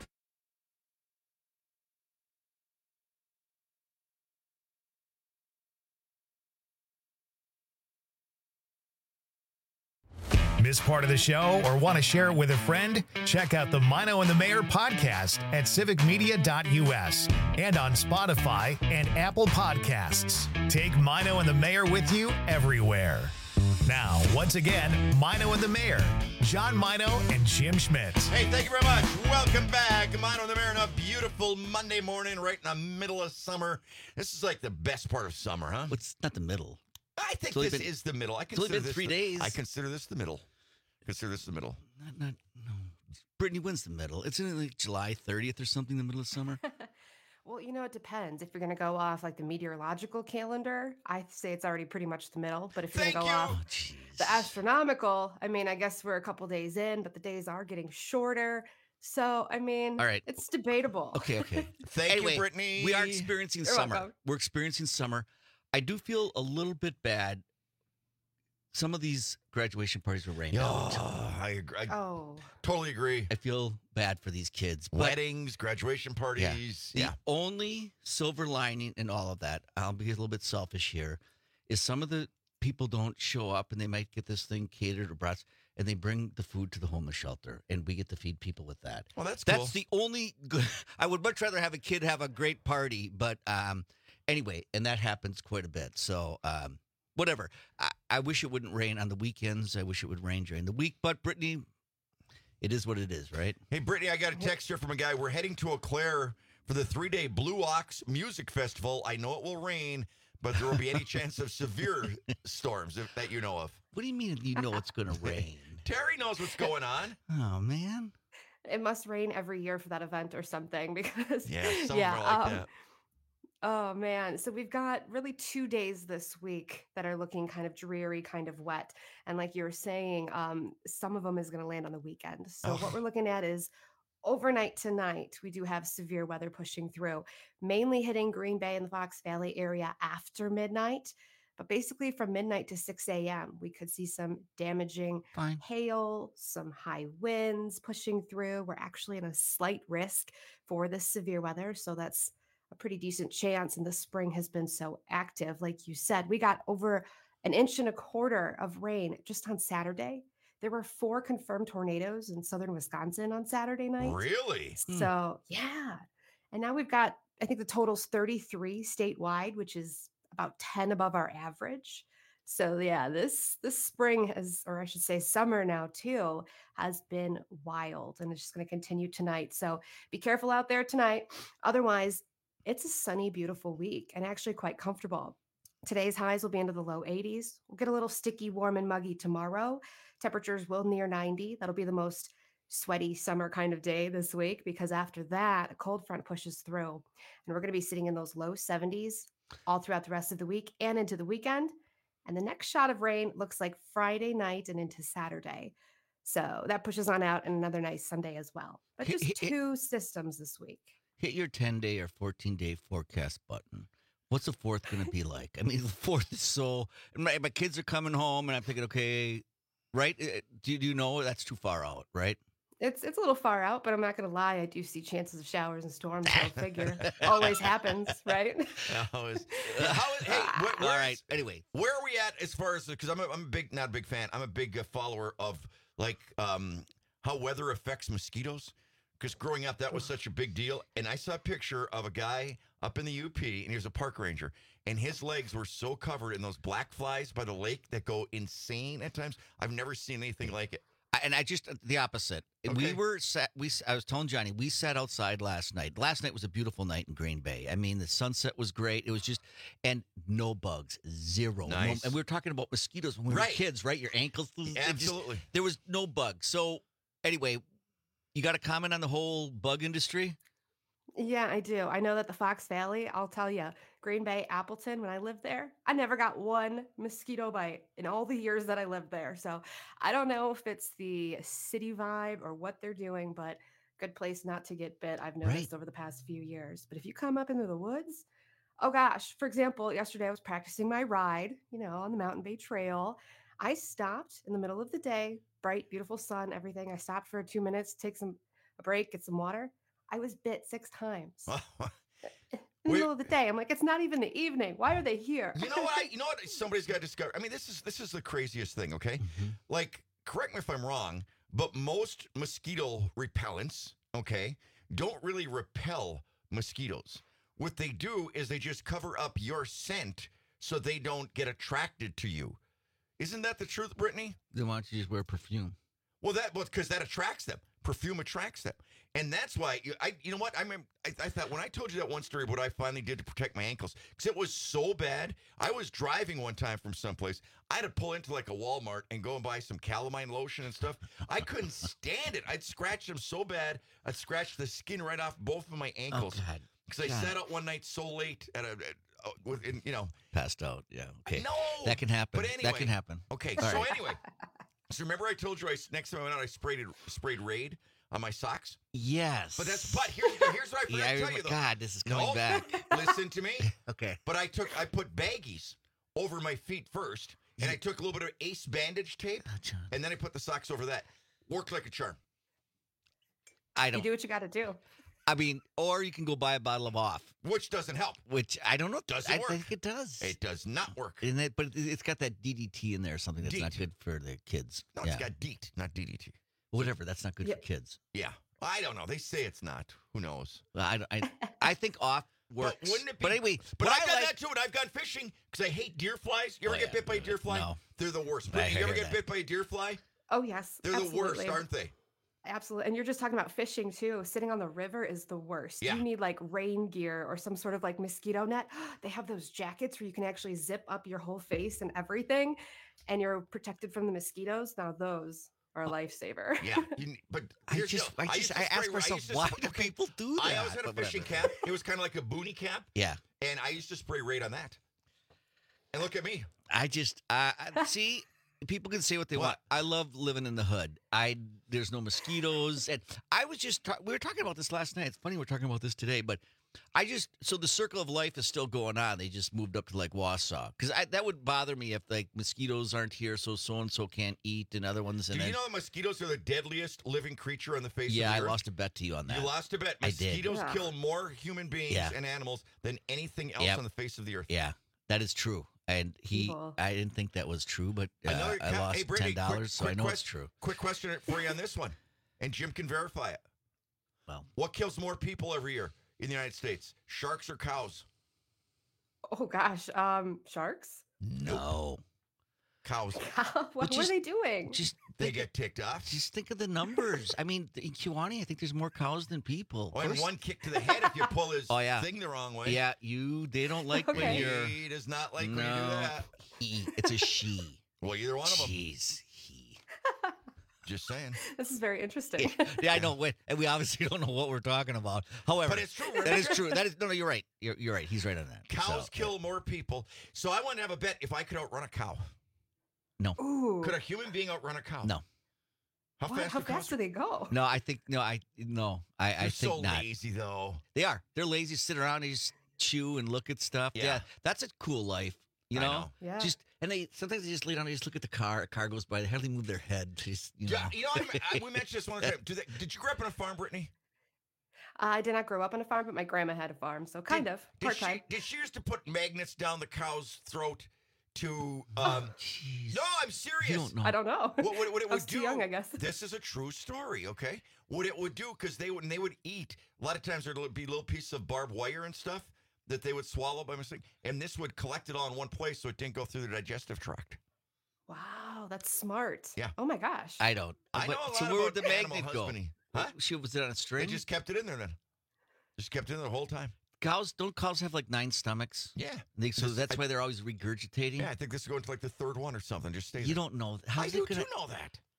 Miss part of the show or want to share it with a friend? Check out the Mino and the Mayor podcast at civicmedia.us and on Spotify and Apple Podcasts. Take Mino and the Mayor with you everywhere. Now, once again, Mino and the Mayor, John Mino and Jim Schmidt. Hey, thank you very much. Welcome back. Mino and the Mayor on a beautiful Monday morning right in the middle of summer. This is like the best part of summer, huh? It's not the middle. I think this is the middle. It's only been 3 days. I consider this the middle. No. Brittany, when's the middle? It's in like July 30th or something, the middle of summer. Well, it depends. If you're going to go off like the meteorological calendar, I say it's already pretty much the middle. But if you're going to go off the astronomical, I mean, I guess we're a couple days in, but the days are getting shorter. So, I mean, all right, it's debatable. Okay. Thank you, Brittany. We are experiencing You're summer. welcome. We're experiencing summer. I do feel a little bit bad. Some of these graduation parties were rained out. I agree. I totally agree. I feel bad for these kids. Weddings, graduation parties. The only silver lining in all of that, I'll be a little bit selfish here, is some of the people don't show up and they might get this thing catered or brought, and they bring the food to the homeless shelter, and we get to feed people with that. Well, that's cool. That's the only good. I would much rather have a kid have a great party, but anyway, and that happens quite a bit. So, whatever. I wish it wouldn't rain on the weekends. I wish it would rain during the week. But, Brittany, it is what it is, right? Hey, Brittany, I got a text here from a guy. We're heading to Eau Claire for the 3-day Blue Ox Music Festival. I know it will rain, but there will be any chance of severe storms that you know of. What do you mean you know it's going to rain? Terry knows what's going on. Oh, man. It must rain every year for that event or something because something like that. Oh man. So we've got really 2 days this week that are looking kind of dreary, kind of wet. And like you were saying, some of them is going to land on the weekend. So what we're looking at is overnight tonight, we do have severe weather pushing through, mainly hitting Green Bay and the Fox Valley area after midnight. But basically from midnight to 6 a.m., we could see some damaging hail, some high winds pushing through. We're actually in a slight risk for this severe weather. So that's a pretty decent chance. And the spring has been so active. Like you said, we got over 1.25 inches of rain just on Saturday. There were 4 confirmed tornadoes in southern Wisconsin on Saturday night. Really? So, yeah. And now we've got, I think the total's 33 statewide, which is about 10 above our average. So yeah, this spring has, or I should say summer now too, has been wild, and it's just going to continue tonight. So be careful out there tonight. Otherwise, it's a sunny, beautiful week and actually quite comfortable. Today's highs will be into the low 80s. We'll get a little sticky, warm, and muggy tomorrow. Temperatures will near 90. That'll be the most sweaty summer kind of day this week, because after that, a cold front pushes through. And we're going to be sitting in those low 70s all throughout the rest of the week and into the weekend. And the next shot of rain looks like Friday night and into Saturday. So that pushes on out, and another nice Sunday as well. But just 2 systems this week. Hit your 10-day or 14-day forecast button. What's the 4th going to be like? I mean, the 4th is so... My kids are coming home, and I'm thinking, okay, right? Do you know that's too far out, right? It's a little far out, but I'm not going to lie. I do see chances of showers and storms. Go figure. Always happens, right? Always. All right. Anyway, where are we at as far as, because I'm a big, not a big fan, I'm a big follower of like how weather affects mosquitoes. Because growing up, that was such a big deal. And I saw a picture of a guy up in the UP, and he was a park ranger, and his legs were so covered in those black flies by the lake that go insane at times. I've never seen anything like it. And I just, the opposite. Okay. I was telling Johnny, we sat outside last night. Last night was a beautiful night in Green Bay. I mean, the sunset was great. It was just, and no bugs, zero. Nice. And we were talking about mosquitoes when we were kids, right? Your ankles. Absolutely. There was no bugs. So anyway, you got a comment on the whole bug industry? Yeah, I do. I know that the Fox Valley, I'll tell you, Green Bay, Appleton, when I lived there, I never got one mosquito bite in all the years that I lived there. So I don't know if it's the city vibe or what they're doing, but good place not to get bit, I've noticed over the past few years. But if you come up into the woods, oh gosh, for example, yesterday I was practicing my ride, on the Mountain Bay Trail. I stopped in the middle of the day, bright, beautiful sun, everything. I stopped for 2 minutes, take a break, get some water. I was bit 6 times. In the middle of the day. I'm like, it's not even the evening. Why are they here? You know what? Somebody's got to discover. I mean, this is the craziest thing, okay? Mm-hmm. Like, correct me if I'm wrong, but most mosquito repellents, okay, don't really repel mosquitoes. What they do is they just cover up your scent so they don't get attracted to you. Isn't that the truth, Brittany? Then why don't you just wear perfume? Well, because that attracts them. Perfume attracts them, and that's why you know what I remember. I thought when I told you that one story, what I finally did to protect my ankles, because it was so bad. I was driving one time from someplace. I had to pull into like a Walmart and go and buy some calamine lotion and stuff. I couldn't stand it. I'd scratch them so bad. I'd scratch the skin right off both of my ankles. Oh, God. Because I sat out one night so late at passed out. Yeah. Okay. No, that can happen. But anyway, that can happen. Okay. All So right. anyway, so remember I told you next time I went out I sprayed Raid on my socks. Yes. But here's what I forgot to tell you though. God, this is coming back. Listen to me. Okay. But I put baggies over my feet first, and I took a little bit of Ace bandage tape, and then I put the socks over that. Worked like a charm. You do what you got to do. I mean, or you can go buy a bottle of Off, which doesn't help. Which I don't know. Doesn't work. I think it does. It does not work. But it's got that DDT in there or something that's not good for the kids. No, it's got DEET, not DDT. Whatever. That's not good for kids. Yeah. I don't know. They say it's not. Who knows? Well, I think Off works. But wouldn't it be? But anyway, but I've done that too. And I've gone fishing because I hate deer flies. You ever get bit by a deer fly? No. They're the worst. Brittany, you ever get bit by a deer fly? Oh, yes. They're absolutely. the worst, aren't they? Absolutely. And you're just talking about fishing too. Sitting on the river is the worst. Yeah. You need like rain gear or some sort of like mosquito net. They have those jackets where you can actually zip up your whole face and everything, and you're protected from the mosquitoes. Now those are a lifesaver. Yeah. But I ask myself, why do people do that? I always had a fishing cap. It was kind of like a boonie cap. Yeah. And I used to spray Raid on that. And look at me. I see. People can say what they want. I love living in the hood. There's no mosquitoes, and I was just we were talking about this last night. It's funny we're talking about this today, but so the circle of life is still going on. They just moved up to like Wausau because that would bother me if like mosquitoes aren't here, so and so can't eat, and other ones. And Do you know that mosquitoes are the deadliest living creature on the face of the earth? Yeah, I lost a bet to you on that. You lost a bet. I did. Mosquitoes kill more human beings and animals than anything else on the face of the earth. Yeah, that is true. And I didn't think that was true, but I lost $10, so I know it's true. Quick question for you on this one, and Jim can verify it. Well, what kills more people every year in the United States, sharks or cows? Oh gosh, sharks? No. Cows. What were they doing? They get ticked off. Just think of the numbers. I mean, in Kewanee, I think there's more cows than people. Oh, and one kick to the head if you pull his thing the wrong way. Yeah, they don't like when you're... He does not like when you do that. It's a she. Well, either one of them. Jeez, he. Just saying. This is very interesting. Yeah, I know. And we obviously don't know what we're talking about. However, but it's true. That is true. No, you're right. You're right. He's right on that. Cows kill more people. So I want to have a bet if I could outrun a cow. No. Ooh. Could a human being outrun a cow? No. How fast do they go? No, I think I think so not. Lazy though. They are. They're lazy. Sit around and just chew and look at stuff. Yeah, that's a cool life. You know? Yeah. And sometimes they just lay down and just look at the car. A car goes by. They hardly move their head. Just, we mentioned this one time. Did you grow up on a farm, Brittany? I did not grow up on a farm, but my grandma had a farm, so kind of part-time. Did she used to put magnets down the cow's throat to? No, I'm serious. You don't know. I don't know. What it I was would too do? young, I guess. This is a true story. Okay, what it would do because they would eat. A lot of times there'd be little pieces of barbed wire and stuff that they would swallow by mistake, and this would collect it all in one place so it didn't go through the digestive tract. Wow, that's smart. Yeah. Oh my gosh. I don't. I know a lot so where would about the animal magnet go? husbandry. Huh? Was it on a string? They just kept it in there then. Just kept it in there the whole time. Don't cows have like 9 stomachs? Yeah. So that's why they're always regurgitating? Yeah, I think this is going to like the 3rd one or something. Just stay there. You don't know. I do know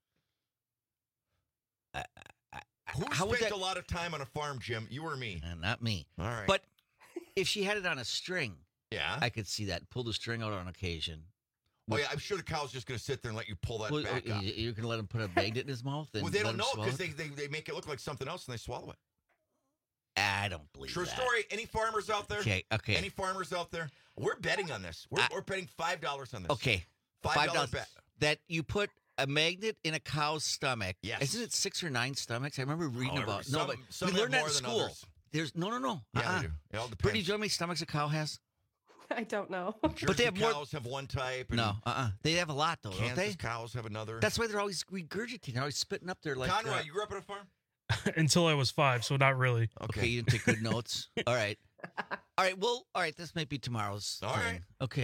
that. Who spent a lot of time on a farm, Jim? You or me? Not me. All right. But if she had it on a string, yeah, I could see that. Pull the string out on occasion. Well, yeah, I'm sure the cow's just going to sit there and let you pull that back up. You're going to let him put a magnet in his mouth? And well, they don't know because they they make it look like something else and they swallow it. I don't believe True that. story. Any farmers out there? Okay. Any farmers out there? We're betting on this. We're betting $5 on this. Okay. $5 bet. That you put a magnet in a cow's stomach. Yes. Isn't it 6 or 9 stomachs? I remember reading about it. Some we learned that in school. Others. There's no. Yeah, they do. It all depends. Brittany, do you know how many stomachs a cow has? I don't know. But they have cows have one type. And no, They have a lot, though, Kansas don't they? cows have another. That's why they're always regurgitating. They're always spitting up there like... Conroy, you grew up on a farm? Until I was 5, so not really. Okay, you didn't take good notes. All right. All right, well, this might be tomorrow's All thing. right. Okay.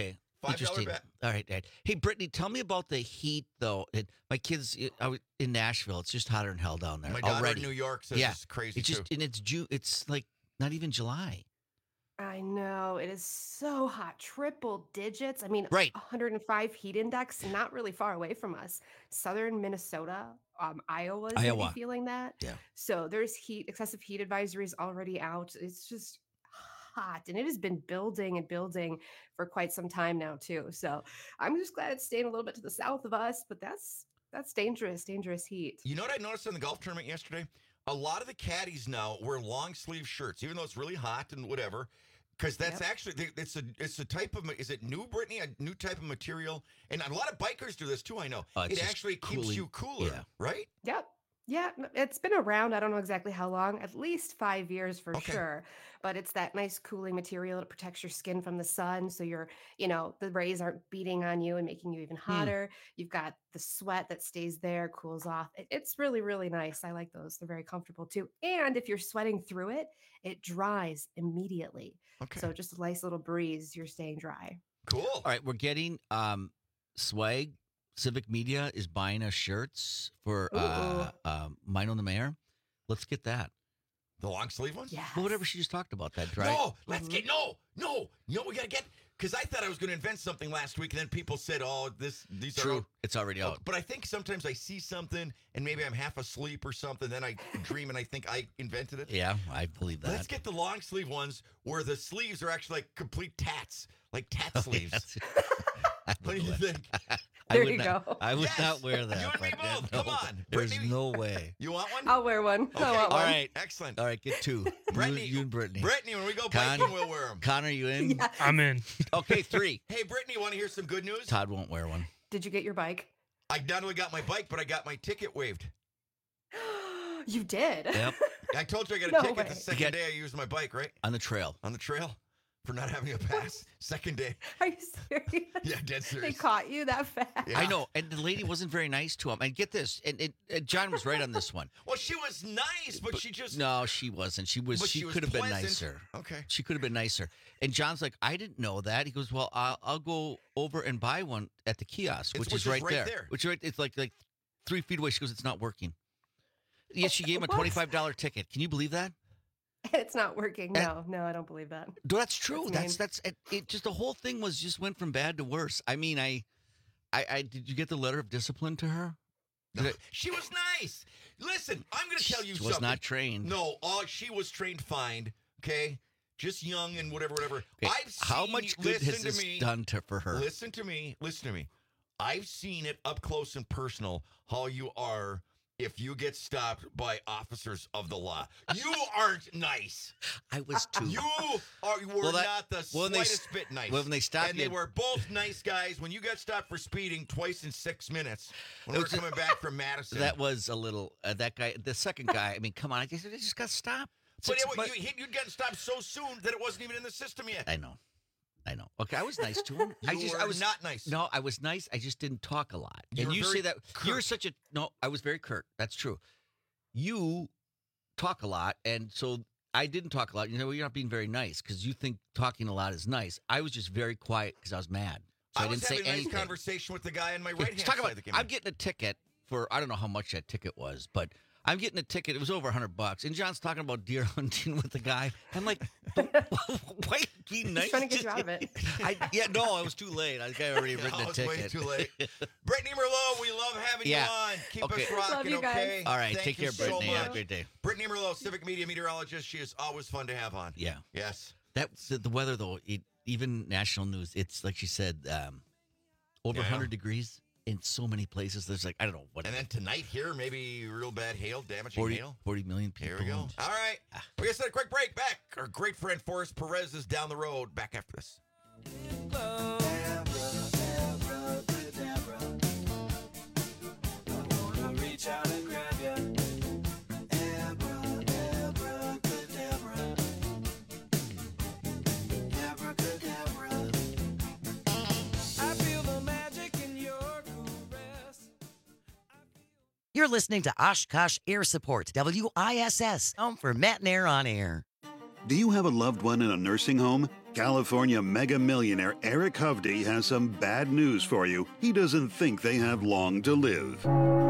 $5 bet. All right. Hey, Brittany, tell me about the heat, though. My kids in Nashville. It's just hotter than hell down there My daughter already. in New York says it's crazy It's just, too. and it's June. It's like not even July. I know. It is so hot. Triple digits. I mean, Right. 105 heat index, not really far away from us. Southern Minnesota, Iowa's Iowa. maybe feeling that. Yeah. So there's excessive heat advisories already out. It's just hot, and it has been building and building for quite some time now too. So I'm just glad it's staying a little bit to the south of us, but that's dangerous heat. You know what I noticed in the golf tournament yesterday? A lot of the caddies now wear long sleeve shirts, even though it's really hot and whatever. Because that's actually it's a type of, is it new, Brittany? A new type of material, and a lot of bikers do this too. I know it actually keeps you cooler, right? Yep. Yeah, it's been around. I don't know exactly how long, at least 5 years for sure. But it's that nice cooling material that protects your skin from the sun. So the rays aren't beating on you and making you even hotter. You've got the sweat that stays there, cools off. It's really, really nice. I like those. They're very comfortable too. And if you're sweating through it, it dries immediately. Okay. So just a nice little breeze, you're staying dry. Cool. All right, we're getting swag. Civic Media is buying us shirts for Mino the Mayor. Let's get that. The long sleeve ones? Yeah. Well, whatever she just talked about, that dry. No, let's get, no. You know what we got to get? Because I thought I was going to invent something last week, and then people said, these True. are out. It's already out. But I think sometimes I see something, and maybe I'm half asleep or something, then I dream, and I think I invented it. Yeah, I believe that. Let's get the long sleeve ones where the sleeves are actually like complete tats, like tat sleeves. What do you think? There you go. I would not wear that. You and me but both. no, Come on. There's Brittany, no way. You want one? I'll wear one. Okay. I want All one. right. Excellent. All right, get two. Brittany, you and Brittany. Brittany, when we go biking, we'll wear them. Connor, you in? Yeah. I'm in. Okay, 3. Hey, Brittany, want to hear some good news? Todd won't wear one. Did you get your bike? I not only got my bike, but I got my ticket waived. You did? Yep. I told you I got a No ticket way. the second day I used my bike, right? On the trail. On the trail for not having a pass. Second day. Are you serious? Yeah, dead They serious. caught you that fast? Yeah. I know, and the lady wasn't very nice to him. And get this, and John was right on this one. Well, she was nice, but she just... No, she wasn't. She But could have been pleasant. nicer. Okay. She could have been nicer. And John's like, I didn't know that. He goes, well, I'll go over and buy one at the kiosk, which is right there. Which is right. It's like 3 feet away. She goes, it's not working. Yes, she gave him a $25 ticket. Can you believe that? It's not working. No, I don't believe that. No, that's true. That's That's it. Just the whole thing went from bad to worse. I mean, I did you get the letter of discipline to her? No, she was nice. Listen, I'm going to tell you She something. was not trained. No, she was trained fine. Okay, just young and whatever. Okay, I've seen. how much good has listen this to me, done for her? Listen to me. I've seen it up close and personal how you are if you get stopped by officers of the law. You aren't nice. I was too. You were not the slightest bit nice. When they stopped and they were both nice guys. When you got stopped for speeding twice in 6 minutes, when we were coming back from Madison. That was a little, that guy, the second guy, I mean, come on, I just got stopped. But you'd gotten stopped so soon that it wasn't even in the system yet. I know. Okay, I was nice to him. I was not nice. No, I was nice. I just didn't talk a lot. You and you say that curt. you're such a no. I was very curt. That's true. You talk a lot, and so I didn't talk a lot. You know, you're not being very nice because you think talking a lot is nice. I was just very quiet because I was mad. So I didn't say having a nice anything. Conversation with the guy on my right hand Talk side about. of the game. I'm getting a ticket for I don't know how much that ticket was, but I'm getting a ticket. It was over $100, and John's talking about deer hunting with the guy. I'm like, why be nice? He's trying to get you out of it. I was too late. I think I already written the ticket. Way too late. Brittany Merlot, we love having you on. Keep us rocking, love you guys. okay? All right, Thank take you care, so Brittany. much. Have a great day. Brittany Merlot, Civic Media meteorologist. She is always fun to have on. Yeah. Yes. The weather though, even national news, it's like she said, over 100 degrees in so many places. There's like I don't know what. And then tonight here, maybe real bad hail, damaging hail. 40 million people. Here we go. All right. We're going to take a quick break. Back. Our great friend Forrest Perez is down the road. Back after this. Reach out and grab you. I feel the magic in your caress. You're listening to Oshkosh Air Support, WISS, home for Matt and Air on air. Do you have a loved one in a nursing home? California mega millionaire Eric Hovde has some bad news for you. He doesn't think they have long to live.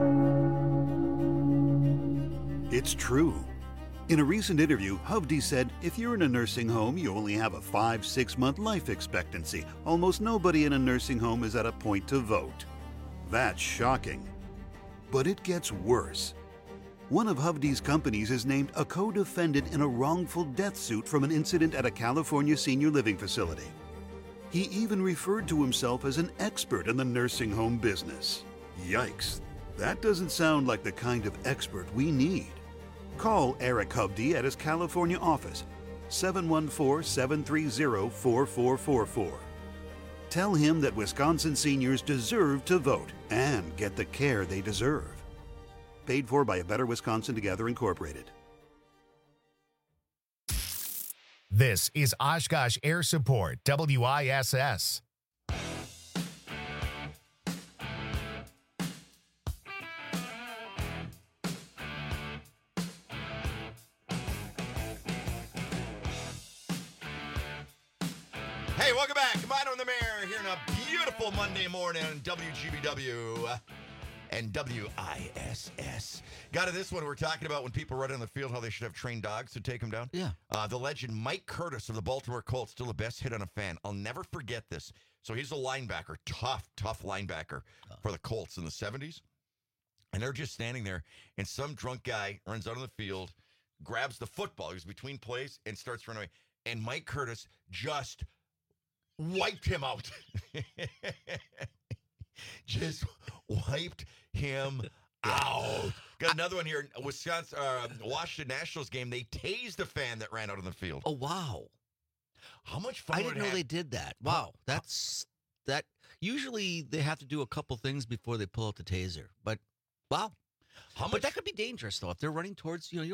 It's true. In a recent interview, Hovde said, if you're in a nursing home, you only have a 5-6 month life expectancy. Almost nobody in a nursing home is at a point to vote. That's shocking. But it gets worse. One of Hovde's companies is named a co-defendant in a wrongful death suit from an incident at a California senior living facility. He even referred to himself as an expert in the nursing home business. Yikes. That doesn't sound like the kind of expert we need. Call Eric Hovde at his California office, 714-730-4444. Tell him that Wisconsin seniors deserve to vote and get the care they deserve. Paid for by A Better Wisconsin Together Incorporated. This is Oshkosh Air Support, WISS. Hey, welcome back. Combine on the Mayor here on a beautiful Monday morning on WGBW and WISS. Got to this one. We're talking about when people run on the field, how they should have trained dogs to take them down. Yeah. The legend Mike Curtis of the Baltimore Colts, still the best hit on a fan. I'll never forget this. So he's a linebacker, tough linebacker for the Colts in the 70s. And they're just standing there, and some drunk guy runs out on the field, grabs the football. He was between plays and starts running away. And Mike Curtis just wiped him out. Just wiped him out. Got another one here. Wisconsin, Washington Nationals game. They tased a fan that ran out on the field. Oh, wow. How much fun I didn't know they did that. Wow. That's that. Usually they have to do a couple things before they pull out the taser. But wow. But that could be dangerous though. If they're running towards, those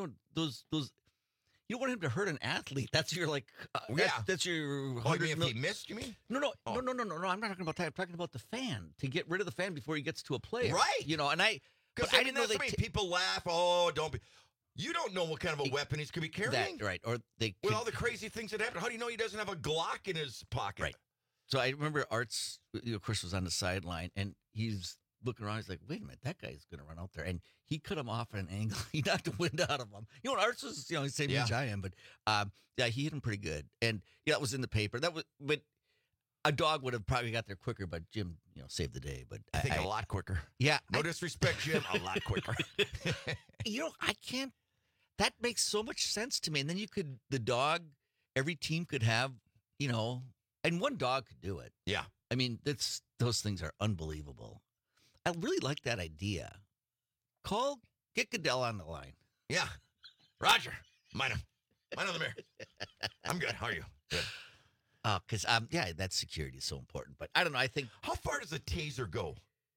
you don't want him to hurt an athlete. That's your that's your. Oh, you mean if he missed, you mean? No. I'm not talking about that. I'm talking about the fan, to get rid of the fan before he gets to a player. Right. And I didn't know people laugh. Oh, don't be. You don't know what kind of a weapon he's could be carrying. Right. Or they with all the crazy things that happen. How do you know he doesn't have a Glock in his pocket? Right. So I remember Arts, Chris was on the sideline and he's looking around. He's like, wait a minute, that guy's going to run out there. And he cut him off at an angle. He knocked the wind out of him. Arts was, he's the same age I am, but he hit him pretty good. And that was in the paper. But a dog would have probably got there quicker, but Jim, saved the day. But I think a lot quicker. Yeah. No disrespect, Jim, a lot quicker. I can't. That makes so much sense to me. And then every team could have, and one dog could do it. Yeah. I mean, those things are unbelievable. I really like that idea. Get Goodell on the line. Yeah. Roger. Mine on the Mayor. I'm good. How are you? Good. Because, that security is so important. But I don't know. I think. How far does a taser go?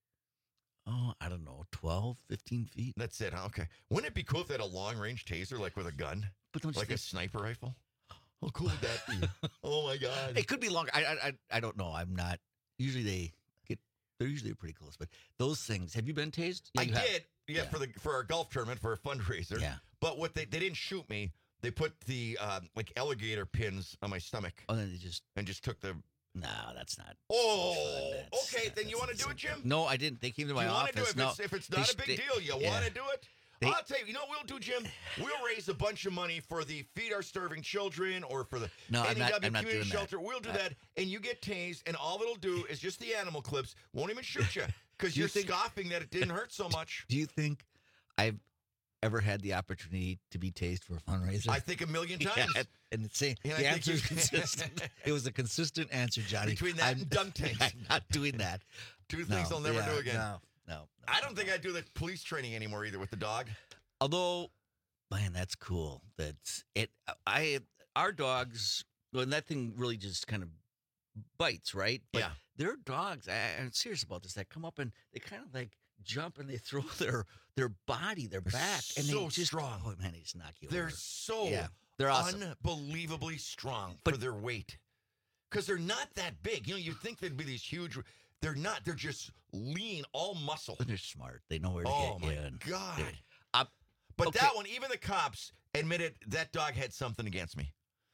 Oh, I don't know. 12, 15 feet. That's it. Huh? Okay. Wouldn't it be cool if they had a long-range taser, like with a gun? Like a sniper rifle? How cool would that be? Oh, my God. It could be longer. I don't know. I'm not. Usually they're usually pretty close. But those things, have you been tased? I did. Yeah, for our golf tournament, for a fundraiser. Yeah. But what they didn't shoot me. They put the alligator pins on my stomach. Oh, then they just took the. No, that's not. Oh, okay. Then you want to do it, Jim? No, I didn't. They came to my office. You want to do it? If it's not a big deal, you want to do it? I'll tell you. You know what we'll do, Jim? We'll raise a bunch of money for the Feed Our Starving Children or for the NEW Community Shelter. We'll do that, and you get tased, and all it'll do is just the animal clips. Won't even shoot you because you're scoffing that it didn't hurt so much. Do you think I've ever had the opportunity to be tased for a fundraiser? I think a million times. Yeah, and the answer is consistent. It was a consistent answer, Johnny. Between that and dunk tanks. I'm not doing that. Two things I'll never do again. No. I don't think I do the police training anymore either with the dog. Although, man, that's cool. That's it. Our dogs, when that thing really just kind of bites, right? But there are dogs, I'm serious about this, that come up and they kind of like jump and they throw their body, their back, and so they just strong. Oh man, they just knock you They're over. so they're awesome. Unbelievably strong for their weight. Because they're not that big. You'd think they'd be these huge. They're not. They're just lean, all muscle. But they're smart. They know where to get you. Oh, my God. But that one, even the cops admitted that dog had something against me.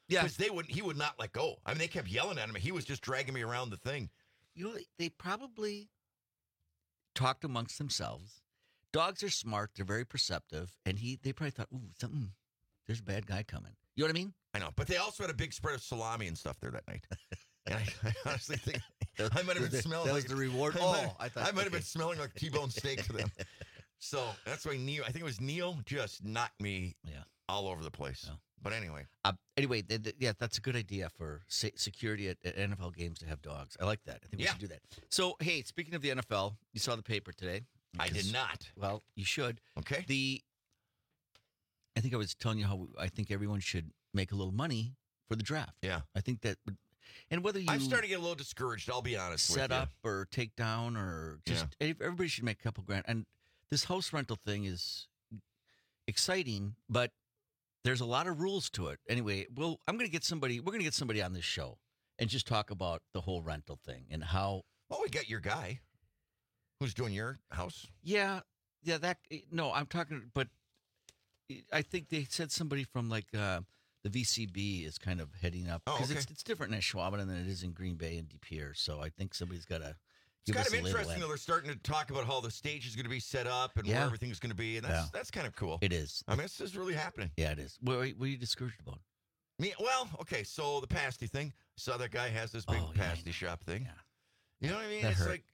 Yeah, because he would not let go. I mean, they kept yelling at him. He was just dragging me around the thing. They probably talked amongst themselves. Dogs are smart. They're very perceptive. And they probably thought, ooh, there's a bad guy coming. You know what I mean? I know. But they also had a big spread of salami and stuff there that night. And I honestly think I might have been smelling that was the reward. I might have been smelling like T-bone steak to them. So that's why I think it was Neil, just knocked me all over the place. Yeah. But anyway. That's a good idea for security at NFL games to have dogs. I like that. I think we should do that. So, hey, speaking of the NFL, you saw the paper today. I did not. Well, you should. Okay. I think I was telling you how I think everyone should make a little money for the draft. Yeah. I think that would, and whether you I'm starting to get a little discouraged, I'll be honest with you. Set up or take down or just everybody should make a couple grand. And this house rental thing is exciting, but there's a lot of rules to it. Anyway, we're going to get somebody on this show and just talk about the whole rental thing and how. Well, we got your guy who's doing your house. Yeah, I'm talking, but I think they said somebody from like the VCB is kind of heading up because it's different in Ashwaubenon than it is in Green Bay and De Pere. So I think somebody's got to. It's kind of interesting, though. They're starting to talk about how the stage is going to be set up and where everything's going to be, and that's kind of cool. It is. I mean, this is really happening. Yeah, it is. What are you discouraged about? Me? Well, okay, so the pasty thing. So that guy has this big pasty shop thing. Yeah. You know what I mean? It's like,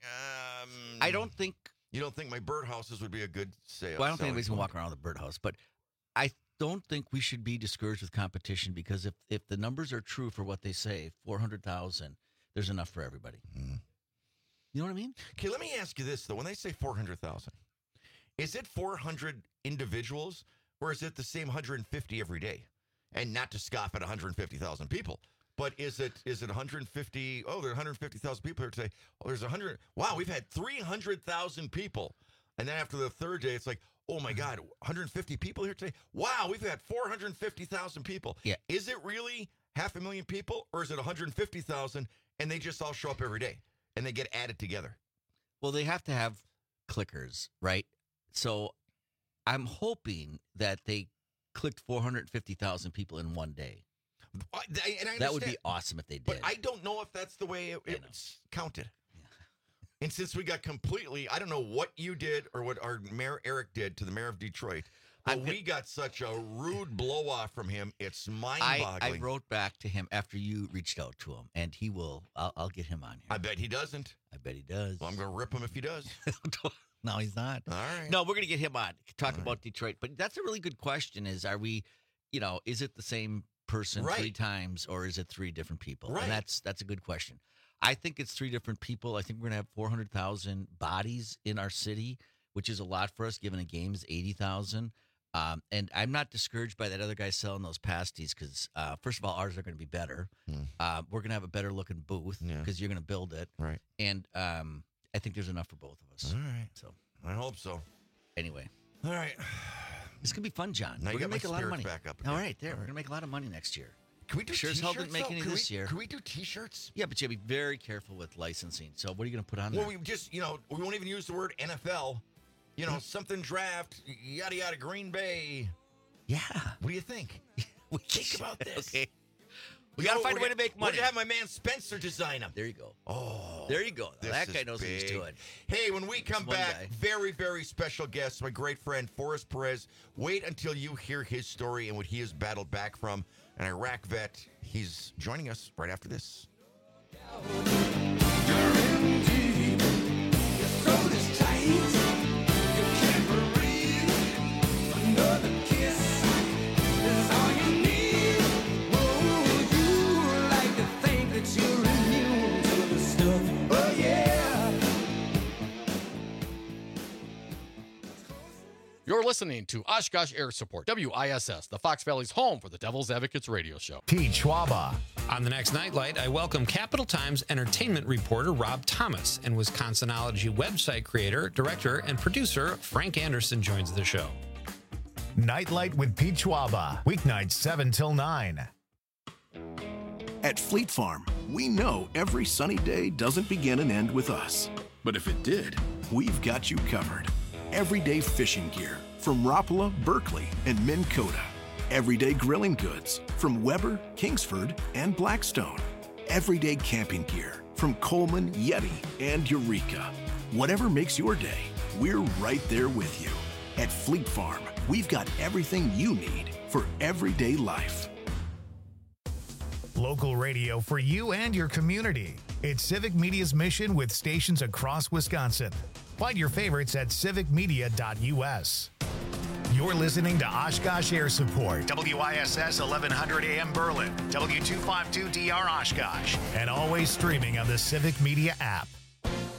I don't think. You don't think my birdhouses would be a good sale? Well, I don't think anybody's going to walk around with a birdhouse, but I don't think we should be discouraged with competition because if the numbers are true for what they say, 400,000, there's enough for everybody. Mm. You know what I mean? Okay, let me ask you this, though. When they say 400,000, is it 400 individuals or is it the same 150 every day? And not to scoff at 150,000 people, but is it 150? Oh, there are 150,000 people here today. Oh, there's 100. Wow, we've had 300,000 people. And then after the third day, it's like, oh, my God, 150 people here today? Wow, we've had 450,000 people. Yeah. Is it really 500,000 people or is it 150,000 and they just all show up every day? And they get added together. Well, they have to have clickers, right? So I'm hoping that they clicked 450,000 people in one day. That would be awesome if they did. But I don't know if that's the way it's counted. Yeah. And since we got completely, I don't know what you did or what our Mayor Eric did to the mayor of Detroit, but we got such a rude blow off from him. It's mind-boggling. I wrote back to him after you reached out to him, and he will. I'll get him on here. I bet he doesn't. I bet he does. Well, I'm going to rip him if he does. No, he's not. All right. No, we're going to get him on. Talk about Detroit. But that's a really good question is, are we, is it the same person 3 times or is it 3 different people? Right. And that's a good question. I think it's 3 different people. I think we're going to have 400,000 bodies in our city, which is a lot for us, given a game is 80,000. And I'm not discouraged by that other guy selling those pasties because, first of all, ours are going to be better. We're going to have a better looking booth because you're going to build it. Right. And I think there's enough for both of us. All right. So I hope so. Anyway. All right. This could be fun, John. Now we're you going to make a lot of money. Back up all right, there. We're going to make a lot of money next year. Can we do Sure as hell didn't make any this year. Can we do T-shirts? Yeah, but you got to be very careful with licensing. So what are you going to put on there? Well, we just, we won't even use the word NFL. Something draft, yada, yada, Green Bay. Yeah. What do you think? Think about this. Okay. We got to find a way to make money. We'll have my man Spencer design them. There you go. Oh. There you go. That guy knows big. what he's doing. Hey, when we come back, very, very special guest, my great friend, Forrest Perez. Wait until you hear his story and what he has battled back from. An Iraq vet. He's joining us right after this. You're listening to Oshkosh Air Support, WISS, the Fox Valley's home for the Devil's Advocates radio show. Pete Schwaba. On the next Nightlight, I welcome Capital Times entertainment reporter Rob Thomas and Wisconsinology website creator, director, and producer Frank Anderson joins the show. Nightlight with Pete Schwaba, weeknights 7 till 9. At Fleet Farm, we know every sunny day doesn't begin and end with us. But if it did, we've got you covered. Everyday fishing gear from Rapala, Berkeley, and Minn Kota. Everyday grilling goods from Weber, Kingsford, and Blackstone. Everyday camping gear from Coleman, Yeti, and Eureka. Whatever makes your day, we're right there with you. At Fleet Farm, we've got everything you need for everyday life. Local radio for you and your community. It's Civic Media's mission with stations across Wisconsin. Find your favorites at civicmedia.us. You're listening to Oshkosh Air Support, WISS 1100 AM Berlin, W252DR Oshkosh, and always streaming on the Civic Media app.